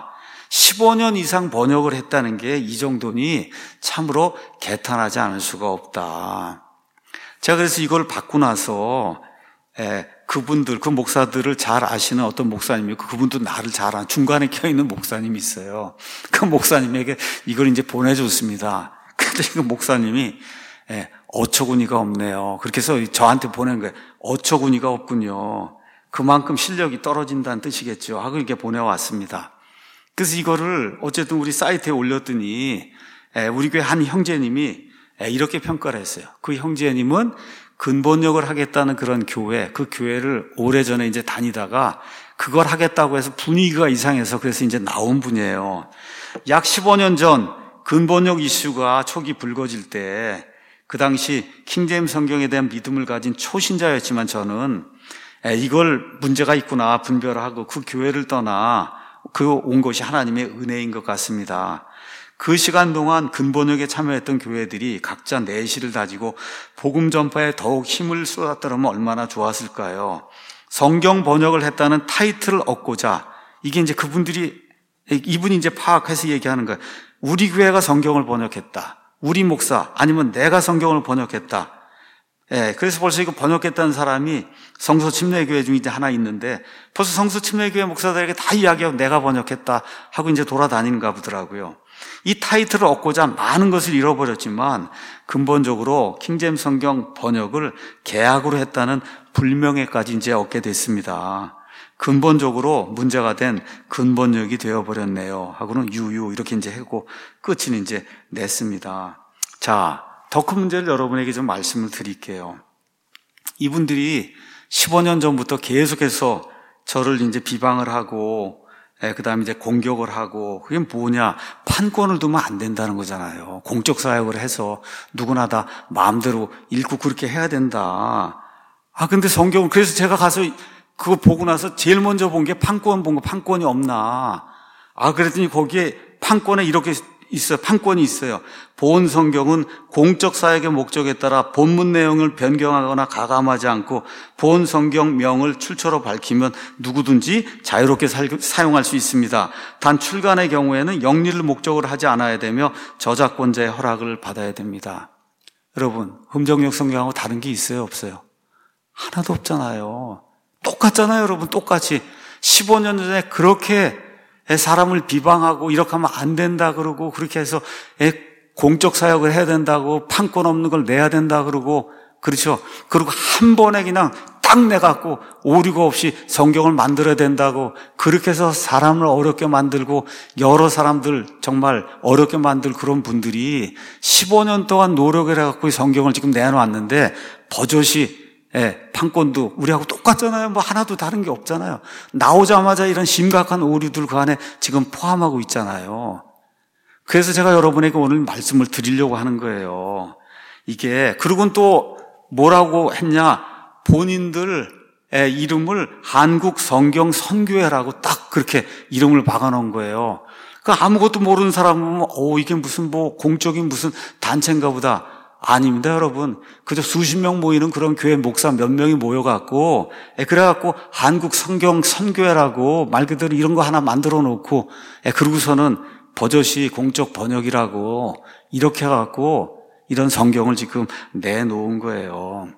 십오 년 이상 번역을 했다는 게 이 정도니 참으로 개탄하지 않을 수가 없다. 제가 그래서 이걸 받고 나서 에, 그분들, 그 목사들을 잘 아시는 어떤 목사님이 그분도 나를 잘 아는 중간에 껴있는 목사님이 있어요. 그 목사님에게 이걸 이제 보내줬습니다. 근데 그 목사님이 에, 어처구니가 없네요. 그렇게 해서 저한테 보낸 거예요. 어처구니가 없군요. 그만큼 실력이 떨어진다는 뜻이겠죠. 하고 이렇게 보내왔습니다. 그래서 이거를 어쨌든 우리 사이트에 올렸더니 우리 교회 한 형제님이 이렇게 평가를 했어요. 그 형제님은 근본역을 하겠다는 그런 교회, 그 교회를 오래전에 이제 다니다가 그걸 하겠다고 해서 분위기가 이상해서 그래서 이제 나온 분이에요. 약 십오 년 전 근본역 이슈가 초기 불거질 때 그 당시 킹제임스 성경에 대한 믿음을 가진 초신자였지만 저는 이걸 문제가 있구나 분별하고 그 교회를 떠나 그 온 것이 하나님의 은혜인 것 같습니다. 그 시간 동안 근본역에 참여했던 교회들이 각자 내실을 다지고 복음 전파에 더욱 힘을 쏟았더라면 얼마나 좋았을까요? 성경 번역을 했다는 타이틀을 얻고자 이게 이제 그분들이 이분이 이제 파악해서 얘기하는 거예요. 우리 교회가 성경을 번역했다. 우리 목사 아니면 내가 성경을 번역했다. 예, 그래서 벌써 이거 번역했다는 사람이 성서 침례교회 중에 이제 하나 있는데 벌써 성서 침례교회 목사들에게 다 이야기하고 내가 번역했다 하고 이제 돌아다니는가 보더라고요. 이 타이틀을 얻고자 많은 것을 잃어버렸지만 근본적으로 킹제임스 성경 번역을 계약으로 했다는 불명예까지 이제 얻게 됐습니다. 근본적으로 문제가 된 근본역이 되어버렸네요. 하고는 유유 이렇게 이제 하고 끝은 이제 냈습니다. 자, 더 큰 문제를 여러분에게 좀 말씀을 드릴게요. 이분들이 십오 년 전부터 계속해서 저를 이제 비방을 하고, 그 다음에 이제 공격을 하고, 그게 뭐냐. 판권을 두면 안 된다는 거잖아요. 공적 사역을 해서 누구나 다 마음대로 읽고 그렇게 해야 된다. 아, 근데 성경을, 그래서 제가 가서 그거 보고 나서 제일 먼저 본 게 판권 본 거, 판권이 없나. 아, 그랬더니 거기에 판권에 이렇게 있어요. 판권이 있어요. 본 성경은 공적 사역의 목적에 따라 본문 내용을 변경하거나 가감하지 않고 본 성경명을 출처로 밝히면 누구든지 자유롭게 사용할 수 있습니다. 단 출간의 경우에는 영리를 목적으로 하지 않아야 되며 저작권자의 허락을 받아야 됩니다. 여러분, 흠정역 성경하고 다른 게 있어요? 없어요? 하나도 없잖아요. 똑같잖아요, 여러분. 똑같이 십오 년 전에 그렇게 사람을 비방하고 이렇게 하면 안 된다 그러고 그렇게 해서 공적 사역을 해야 된다고 판권 없는 걸 내야 된다 그러고 그렇죠. 그리고 한 번에 그냥 딱 내갖고 오류가 없이 성경을 만들어야 된다고 그렇게 해서 사람을 어렵게 만들고 여러 사람들 정말 어렵게 만들 그런 분들이 십오 년 동안 노력을 해갖고 이 성경을 지금 내놓았는데 버젓이 예, 판권도 우리하고 똑같잖아요. 뭐 하나도 다른 게 없잖아요. 나오자마자 이런 심각한 오류들 그 안에 지금 포함하고 있잖아요. 그래서 제가 여러분에게 오늘 말씀을 드리려고 하는 거예요. 이게 그리고는 또 뭐라고 했냐? 본인들 이름을 한국 성경 선교회라고 딱 그렇게 이름을 박아놓은 거예요. 그 아무것도 모르는 사람은 오 이게 무슨 뭐 공적인 무슨 단체인가 보다. 아닙니다, 여러분. 그저 수십 명 모이는 그런 교회 목사 몇 명이 모여갖고, 그래갖고 한국 성경 선교회라고 말 그대로 이런 거 하나 만들어 놓고, 그러고서는 버젓이 공적 번역이라고 이렇게 해갖고 이런 성경을 지금 내놓은 거예요.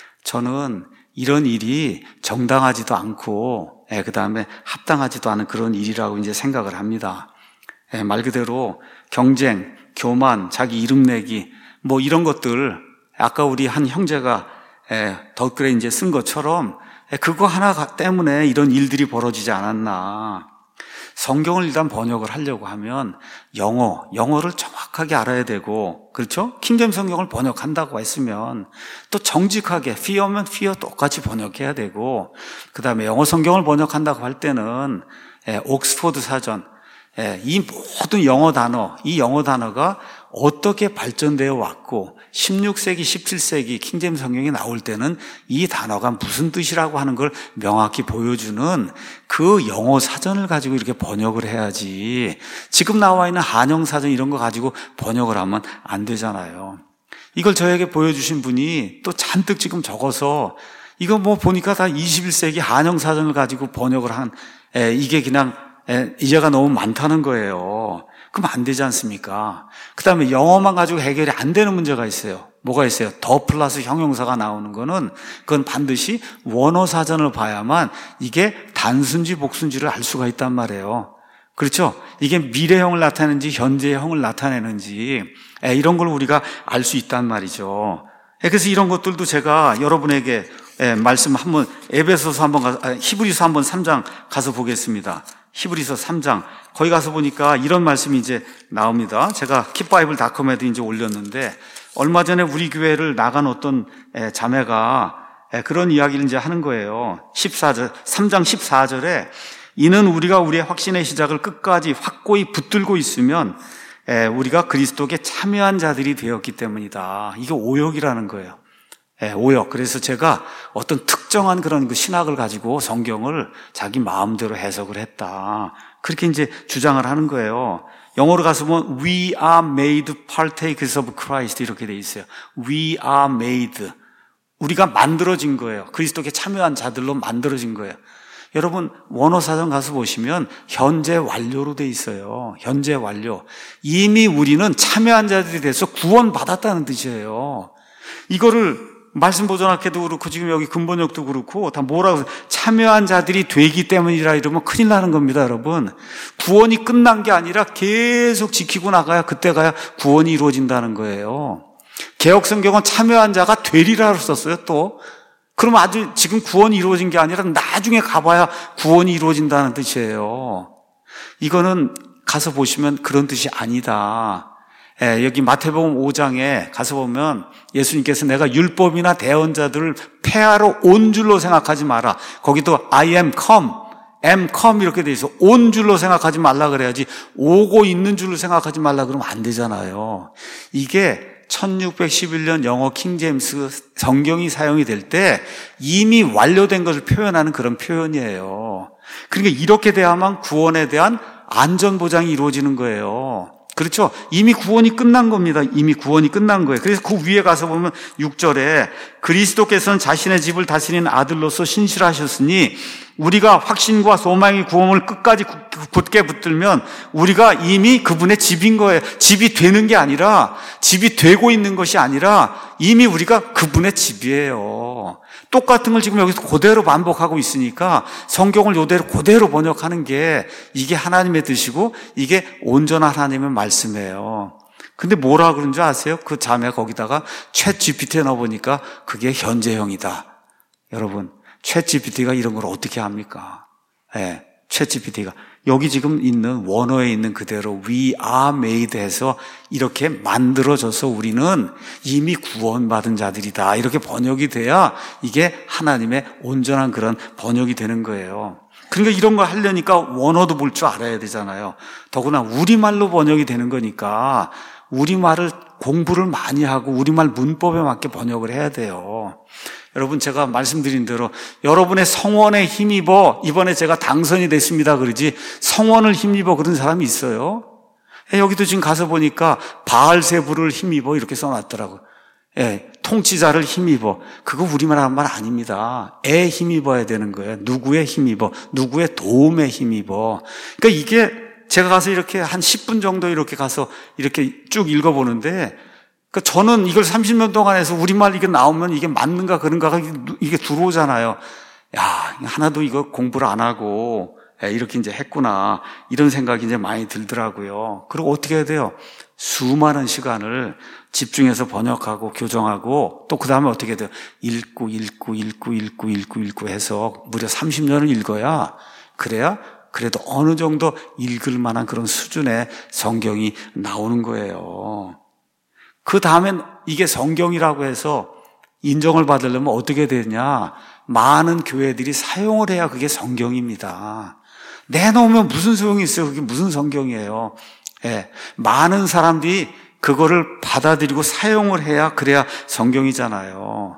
저는 이런 일이 정당하지도 않고, 그 다음에 합당하지도 않은 그런 일이라고 이제 생각을 합니다. 말 그대로 경쟁, 교만, 자기 이름 내기, 뭐 이런 것들 아까 우리 한 형제가 댓글에 이제 쓴 것처럼 그거 하나 때문에 이런 일들이 벌어지지 않았나. 성경을 일단 번역을 하려고 하면 영어, 영어를 정확하게 알아야 되고 그렇죠? 킹제임스 성경을 번역한다고 했으면 또 정직하게 fear면 fear 똑같이 번역해야 되고 그 다음에 영어 성경을 번역한다고 할 때는 옥스포드 사전 이 모든 영어 단어, 이 영어 단어가 어떻게 발전되어 왔고 십육 세기, 십칠 세기 킹제임스 성경이 나올 때는 이 단어가 무슨 뜻이라고 하는 걸 명확히 보여주는 그 영어 사전을 가지고 이렇게 번역을 해야지 지금 나와 있는 한영 사전 이런 거 가지고 번역을 하면 안 되잖아요. 이걸 저에게 보여주신 분이 또 잔뜩 지금 적어서 이거 뭐 보니까 다 이십일 세기 한영 사전을 가지고 번역을 한 이게 그냥 이자가 너무 많다는 거예요. 그럼 안 되지 않습니까? 그 다음에 영어만 가지고 해결이 안 되는 문제가 있어요. 뭐가 있어요? 더 플러스 형용사가 나오는 거는 그건 반드시 원어 사전을 봐야만 이게 단순지 복순지를 알 수가 있단 말이에요. 그렇죠? 이게 미래형을 나타내는지 현재형을 나타내는지 이런 걸 우리가 알 수 있단 말이죠. 그래서 이런 것들도 제가 여러분에게 말씀 한번 에베소서 한번 가, 히브리서 한번 삼 장 가서 보겠습니다. 히브리서 삼 장 거기 가서 보니까 이런 말씀이 이제 나옵니다. 제가 킵바이블 닷컴에도 이제 올렸는데 얼마 전에 우리 교회를 나간 어떤 자매가 그런 이야기를 이제 하는 거예요. 십사 절 삼 장 십사 절에 이는 우리가 우리의 확신의 시작을 끝까지 확고히 붙들고 있으면 우리가 그리스도께 참여한 자들이 되었기 때문이다. 이게 오역이라는 거예요. 오역. 그래서 제가 어떤 특정한 그런 그 신학을 가지고 성경을 자기 마음대로 해석을 했다. 그렇게 이제 주장을 하는 거예요. 영어로 가서 보면 We are made partakers of Christ 이렇게 돼 있어요. We are made. 우리가 만들어진 거예요. 그리스도께 참여한 자들로 만들어진 거예요. 여러분 원어 사전 가서 보시면 현재 완료로 돼 있어요. 현재 완료. 이미 우리는 참여한 자들이 돼서 구원받았다는 뜻이에요. 이거를 말씀 보존학회도 그렇고 지금 여기 근본역도 그렇고 다 뭐라고 참여한 자들이 되기 때문이라 이러면 큰일 나는 겁니다, 여러분. 구원이 끝난 게 아니라 계속 지키고 나가야 그때 가야 구원이 이루어진다는 거예요. 개역성경은 참여한 자가 되리라고 썼어요, 또. 그럼 아주 지금 구원이 이루어진 게 아니라 나중에 가봐야 구원이 이루어진다는 뜻이에요. 이거는 가서 보시면 그런 뜻이 아니다. 예, 여기 마태복음 오 장에 가서 보면 예수님께서 내가 율법이나 대언자들을 폐하러 온 줄로 생각하지 마라. 거기도 I am come, am come 이렇게 돼 있어. 온 줄로 생각하지 말라 그래야지 오고 있는 줄로 생각하지 말라 그러면 안 되잖아요. 이게 천육백십일 년 영어 킹제임스 성경이 사용이 될 때 이미 완료된 것을 표현하는 그런 표현이에요. 그러니까 이렇게 돼야만 구원에 대한 안전보장이 이루어지는 거예요. 그렇죠? 이미 구원이 끝난 겁니다. 이미 구원이 끝난 거예요. 그래서 그 위에 가서 보면 육 절에 그리스도께서는 자신의 집을 다스리는 아들로서 신실하셨으니 우리가 확신과 소망의 구원을 끝까지 굳게 붙들면 우리가 이미 그분의 집인 거예요. 집이 되는 게 아니라 집이 되고 있는 것이 아니라 이미 우리가 그분의 집이에요. 똑같은 걸 지금 여기서 그대로 반복하고 있으니까 성경을 이대로 그대로 번역하는 게 이게 하나님의 뜻이고 이게 온전한 하나님의 말씀이에요. 근데 뭐라 그런 줄 아세요? 그 자매 거기다가 챗 지피티에 넣어보니까 그게 현재형이다. 여러분 챗 지피티가 이런 걸 어떻게 합니까? 예, 챗 지피티가 여기 지금 있는 원어에 있는 그대로 we are made 해서 이렇게 만들어져서 우리는 이미 구원받은 자들이다. 이렇게 번역이 돼야 이게 하나님의 온전한 그런 번역이 되는 거예요. 그러니까 이런 걸 하려니까 원어도 볼 줄 알아야 되잖아요. 더구나 우리말로 번역이 되는 거니까 우리말을 공부를 많이 하고 우리말 문법에 맞게 번역을 해야 돼요. 여러분 제가 말씀드린 대로 여러분의 성원에 힘입어 이번에 제가 당선이 됐습니다 그러지 성원을 힘입어 그런 사람이 있어요? 여기도 지금 가서 보니까 바알세부를 힘입어 이렇게 써놨더라고요. 예, 통치자를 힘입어. 그거 우리말 하는 말 아닙니다. 에 힘입어야 되는 거예요. 누구의 힘입어. 누구의 도움에 힘입어. 그러니까 이게 제가 가서 이렇게 한 십 분 정도 이렇게 가서 이렇게 쭉 읽어보는데 그러니까 저는 이걸 삼십 년 동안 해서 우리말 이게 나오면 이게 맞는가 그런가가 이게 들어오잖아요. 야, 하나도 이거 공부를 안 하고 이렇게 이제 했구나. 이런 생각이 이제 많이 들더라고요. 그리고 어떻게 해야 돼요? 수많은 시간을 집중해서 번역하고 교정하고 또 그 다음에 어떻게 해야 돼요? 읽고 읽고 읽고 읽고 읽고 읽고 해서 무려 삼십 년을 읽어야 그래야 그래도 어느 정도 읽을 만한 그런 수준의 성경이 나오는 거예요. 그 다음엔 이게 성경이라고 해서 인정을 받으려면 어떻게 되냐? 많은 교회들이 사용을 해야 그게 성경입니다. 내놓으면 무슨 소용이 있어요? 그게 무슨 성경이에요? 예, 많은 사람들이 그거를 받아들이고 사용을 해야 그래야 성경이잖아요.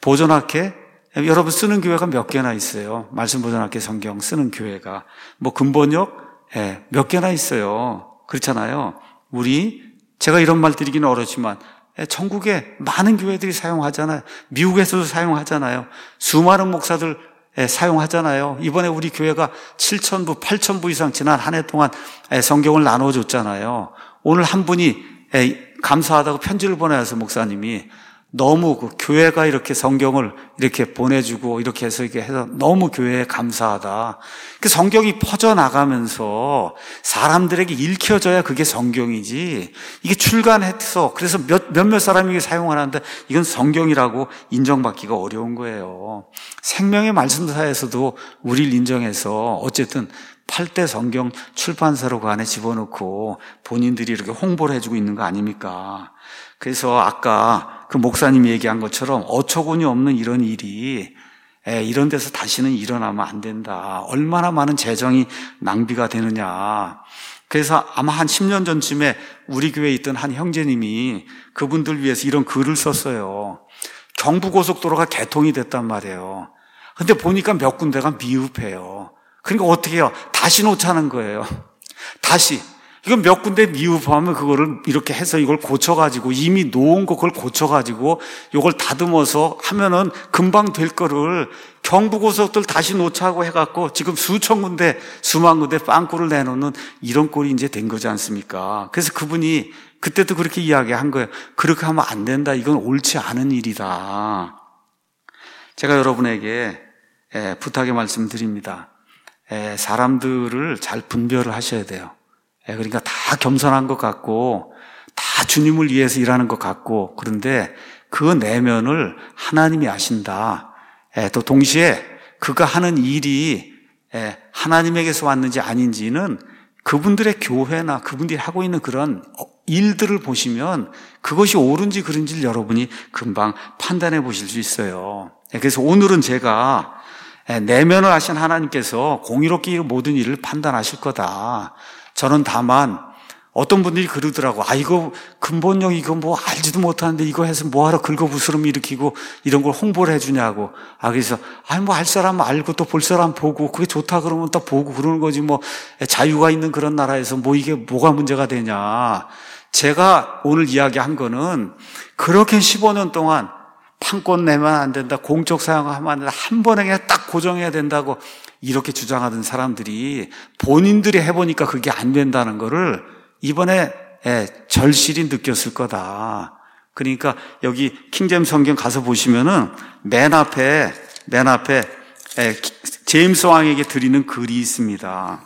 보존학회 여러분 쓰는 교회가 몇 개나 있어요? 말씀 보존학회 성경 쓰는 교회가 뭐 근본역 예, 몇 개나 있어요. 그렇잖아요. 우리 제가 이런 말 드리기는 어렵지만 전국에 많은 교회들이 사용하잖아요. 미국에서도 사용하잖아요. 수많은 목사들 예, 사용하잖아요. 이번에 우리 교회가 칠천 부, 팔천 부 이상 지난 한 해 동안 예, 성경을 나눠줬잖아요. 오늘 한 분이 예, 감사하다고 편지를 보내서 목사님이 너무 그 교회가 이렇게 성경을 이렇게 보내주고 이렇게 해서 이렇게 해서 너무 교회에 감사하다. 그 성경이 퍼져나가면서 사람들에게 읽혀져야 그게 성경이지. 이게 출간해서 그래서 몇, 몇몇 사람이 이게 사용하는데 이건 성경이라고 인정받기가 어려운 거예요. 생명의 말씀사에서도 우리를 인정해서 어쨌든 팔 대 성경 출판사로 그 안에 집어넣고 본인들이 이렇게 홍보를 해주고 있는 거 아닙니까? 그래서 아까 그 목사님이 얘기한 것처럼 어처구니 없는 이런 일이 에, 이런 데서 다시는 일어나면 안 된다. 얼마나 많은 재정이 낭비가 되느냐. 그래서 아마 한 십 년 전쯤에 우리 교회에 있던 한 형제님이 그분들 위해서 이런 글을 썼어요. 경부고속도로가 개통이 됐단 말이에요. 근데 보니까 몇 군데가 미흡해요. 그러니까 어떻게 해요? 다시 놓자는 거예요. 다시. 이건 몇 군데 미흡하면 그거를 이렇게 해서 이걸 고쳐가지고 이미 놓은 거 그걸 고쳐가지고 이걸 다듬어서 하면은 금방 될 거를 경부고속도로 다시 놓자고 해갖고 지금 수천 군데, 수만 군데 빵꾸를 내놓는 이런 꼴이 이제 된 거지 않습니까? 그래서 그분이 그때도 그렇게 이야기한 거예요. 그렇게 하면 안 된다. 이건 옳지 않은 일이다. 제가 여러분에게 부탁의 말씀드립니다. 사람들을 잘 분별을 하셔야 돼요. 그러니까 다 겸손한 것 같고 다 주님을 위해서 일하는 것 같고 그런데 그 내면을 하나님이 아신다. 또 동시에 그가 하는 일이 하나님에게서 왔는지 아닌지는 그분들의 교회나 그분들이 하고 있는 그런 일들을 보시면 그것이 옳은지 그른지 여러분이 금방 판단해 보실 수 있어요. 그래서 오늘은 제가 내면을 아신 하나님께서 공의롭게 이 모든 일을 판단하실 거다. 저는 다만 어떤 분들이 그러더라고. 아 이거 근본형 이거 뭐 알지도 못하는데 이거 해서 뭐하러 긁어부스럼 일으키고 이런 걸 홍보를 해주냐고. 아 그래서 아니 뭐 알 사람 알고 또 볼 사람 보고 그게 좋다 그러면 또 보고 그러는 거지 뭐 자유가 있는 그런 나라에서 뭐 이게 뭐가 문제가 되냐. 제가 오늘 이야기한 거는 그렇게 십오 년 동안 판권 내면 안 된다, 공적 사용하면 안 된다, 한 번에 그냥 딱 고정해야 된다고 이렇게 주장하던 사람들이 본인들이 해보니까 그게 안 된다는 거를 이번에 절실히 느꼈을 거다. 그러니까 여기 킹제임스 성경 가서 보시면은 맨 앞에 맨 앞에 제임스 왕에게 드리는 글이 있습니다.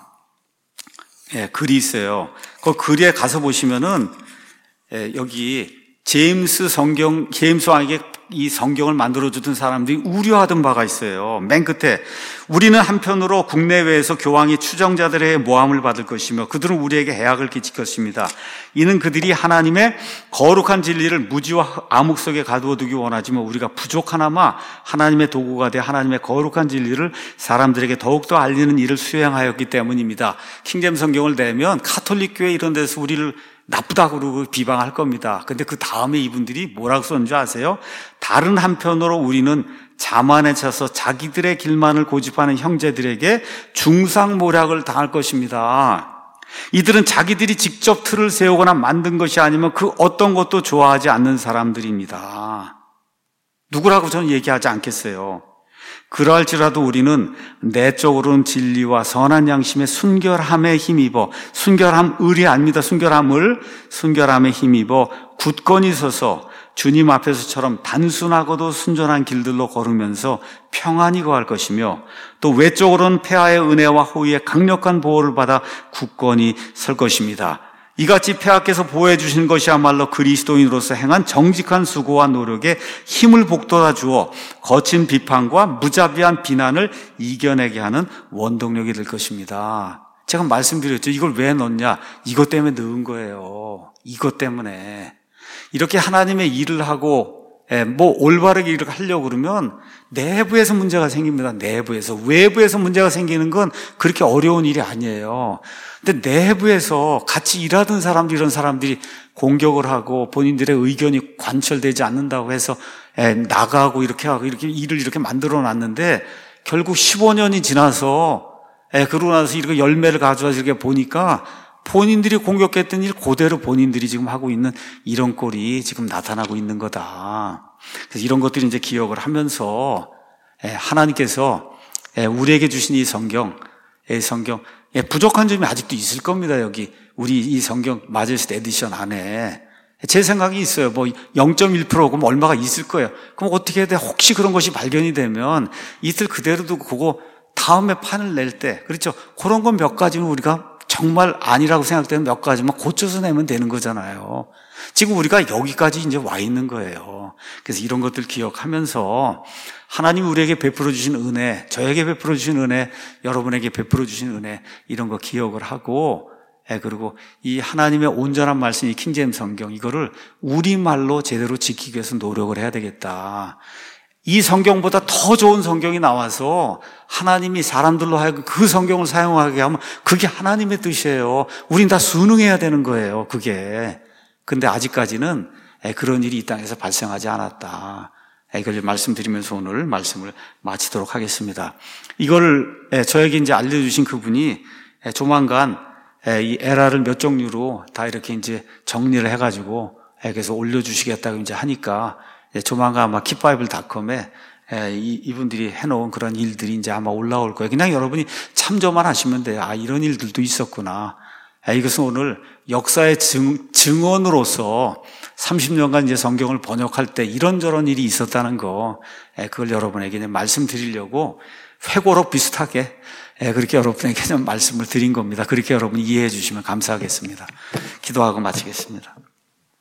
예, 글이 있어요. 그 글에 가서 보시면은 여기 제임스 성경, 제임스 왕에게 이 성경을 만들어주던 사람들이 우려하던 바가 있어요. 맨 끝에 우리는 한편으로 국내외에서 교황이 추정자들의 모함을 받을 것이며 그들은 우리에게 해악을 끼칠 것입니다. 이는 그들이 하나님의 거룩한 진리를 무지와 암흑 속에 가두어두기 원하지만 우리가 부족하나마 하나님의 도구가 돼 하나님의 거룩한 진리를 사람들에게 더욱더 알리는 일을 수행하였기 때문입니다. 킹제임스 성경을 내면 카톨릭 교회 이런 데서 우리를 나쁘다고 그러고 비방할 겁니다. 근데 그 다음에 이분들이 뭐라고 썼는지 아세요? 다른 한편으로 우리는 자만에 차서 자기들의 길만을 고집하는 형제들에게 중상모략을 당할 것입니다. 이들은 자기들이 직접 틀을 세우거나 만든 것이 아니면 그 어떤 것도 좋아하지 않는 사람들입니다. 누구라고 저는 얘기하지 않겠어요. 그러할지라도 우리는 내적으로는 진리와 선한 양심의 순결함에 힘입어 순결함 을이 아닙니다. 순결함을 순결함에 힘입어 굳건히 서서 주님 앞에서처럼 단순하고도 순전한 길들로 걸으면서 평안히 거할 것이며 또 외적으로는 폐하의 은혜와 호의의 강력한 보호를 받아 굳건히 설 것입니다. 이같이 폐하께서 보호해 주신 것이야말로 그리스도인으로서 행한 정직한 수고와 노력에 힘을 북돋아 주어 거친 비판과 무자비한 비난을 이겨내게 하는 원동력이 될 것입니다. 제가 말씀드렸죠. 이걸 왜 넣냐? 이것 때문에 넣은 거예요. 이것 때문에. 이렇게 하나님의 일을 하고 뭐 올바르게 일을 하려고 그러면 내부에서 문제가 생깁니다. 내부에서. 외부에서 문제가 생기는 건 그렇게 어려운 일이 아니에요. 근데 내부에서 같이 일하던 사람들, 이런 사람들이 공격을 하고 본인들의 의견이 관철되지 않는다고 해서 나가고 이렇게 하고 이렇게 일을 이렇게 만들어 놨는데 결국 십오 년이 지나서 그러고 나서 이렇게 열매를 가져와서 이렇게 보니까 본인들이 공격했던 일 그대로 본인들이 지금 하고 있는 이런 꼴이 지금 나타나고 있는 거다. 그래서 이런 것들이 이제 기억을 하면서 하나님께서 우리에게 주신 이 성경, 이 성경, 부족한 점이 아직도 있을 겁니다. 여기 우리 이 성경 마제스트 에디션 안에 제 생각이 있어요. 뭐 영 점 일 퍼센트 그럼 얼마가 있을 거예요. 그럼 어떻게 해야 돼? 혹시 그런 것이 발견이 되면 이틀 그대로 두고 그거 다음에 판을 낼 때, 그렇죠? 그런 건 몇 가지는 우리가 정말 아니라고 생각되는 몇 가지만 고쳐서 내면 되는 거잖아요. 지금 우리가 여기까지 이제 와 있는 거예요. 그래서 이런 것들 기억하면서 하나님이 우리에게 베풀어 주신 은혜, 저에게 베풀어 주신 은혜, 여러분에게 베풀어 주신 은혜, 이런 거 기억을 하고, 예, 그리고 이 하나님의 온전한 말씀, 이 킹제임스 성경, 이거를 우리말로 제대로 지키기 위해서 노력을 해야 되겠다. 이 성경보다 더 좋은 성경이 나와서 하나님이 사람들로 하여금 그 성경을 사용하게 하면 그게 하나님의 뜻이에요. 우린 다 순응해야 되는 거예요, 그게. 근데 아직까지는 그런 일이 이 땅에서 발생하지 않았다. 이걸 말씀드리면서 오늘 말씀을 마치도록 하겠습니다. 이거를 저에게 이제 알려주신 그분이 조만간 이 에라를 몇 종류로 다 이렇게 이제 정리를 해가지고 그래서 올려주시겠다고 이제 하니까 조만간 아마 킵바이블 닷컴에 이분들이 해놓은 그런 일들이 이제 아마 올라올 거예요. 그냥 여러분이 참조만 하시면 돼요. 아, 이런 일들도 있었구나. 이것은 오늘 역사의 증, 증언으로서 삼십 년간 이제 성경을 번역할 때 이런저런 일이 있었다는 거, 그걸 여러분에게 말씀드리려고 회고록 비슷하게 그렇게 여러분에게 말씀을 드린 겁니다. 그렇게 여러분이 이해해 주시면 감사하겠습니다. 기도하고 마치겠습니다.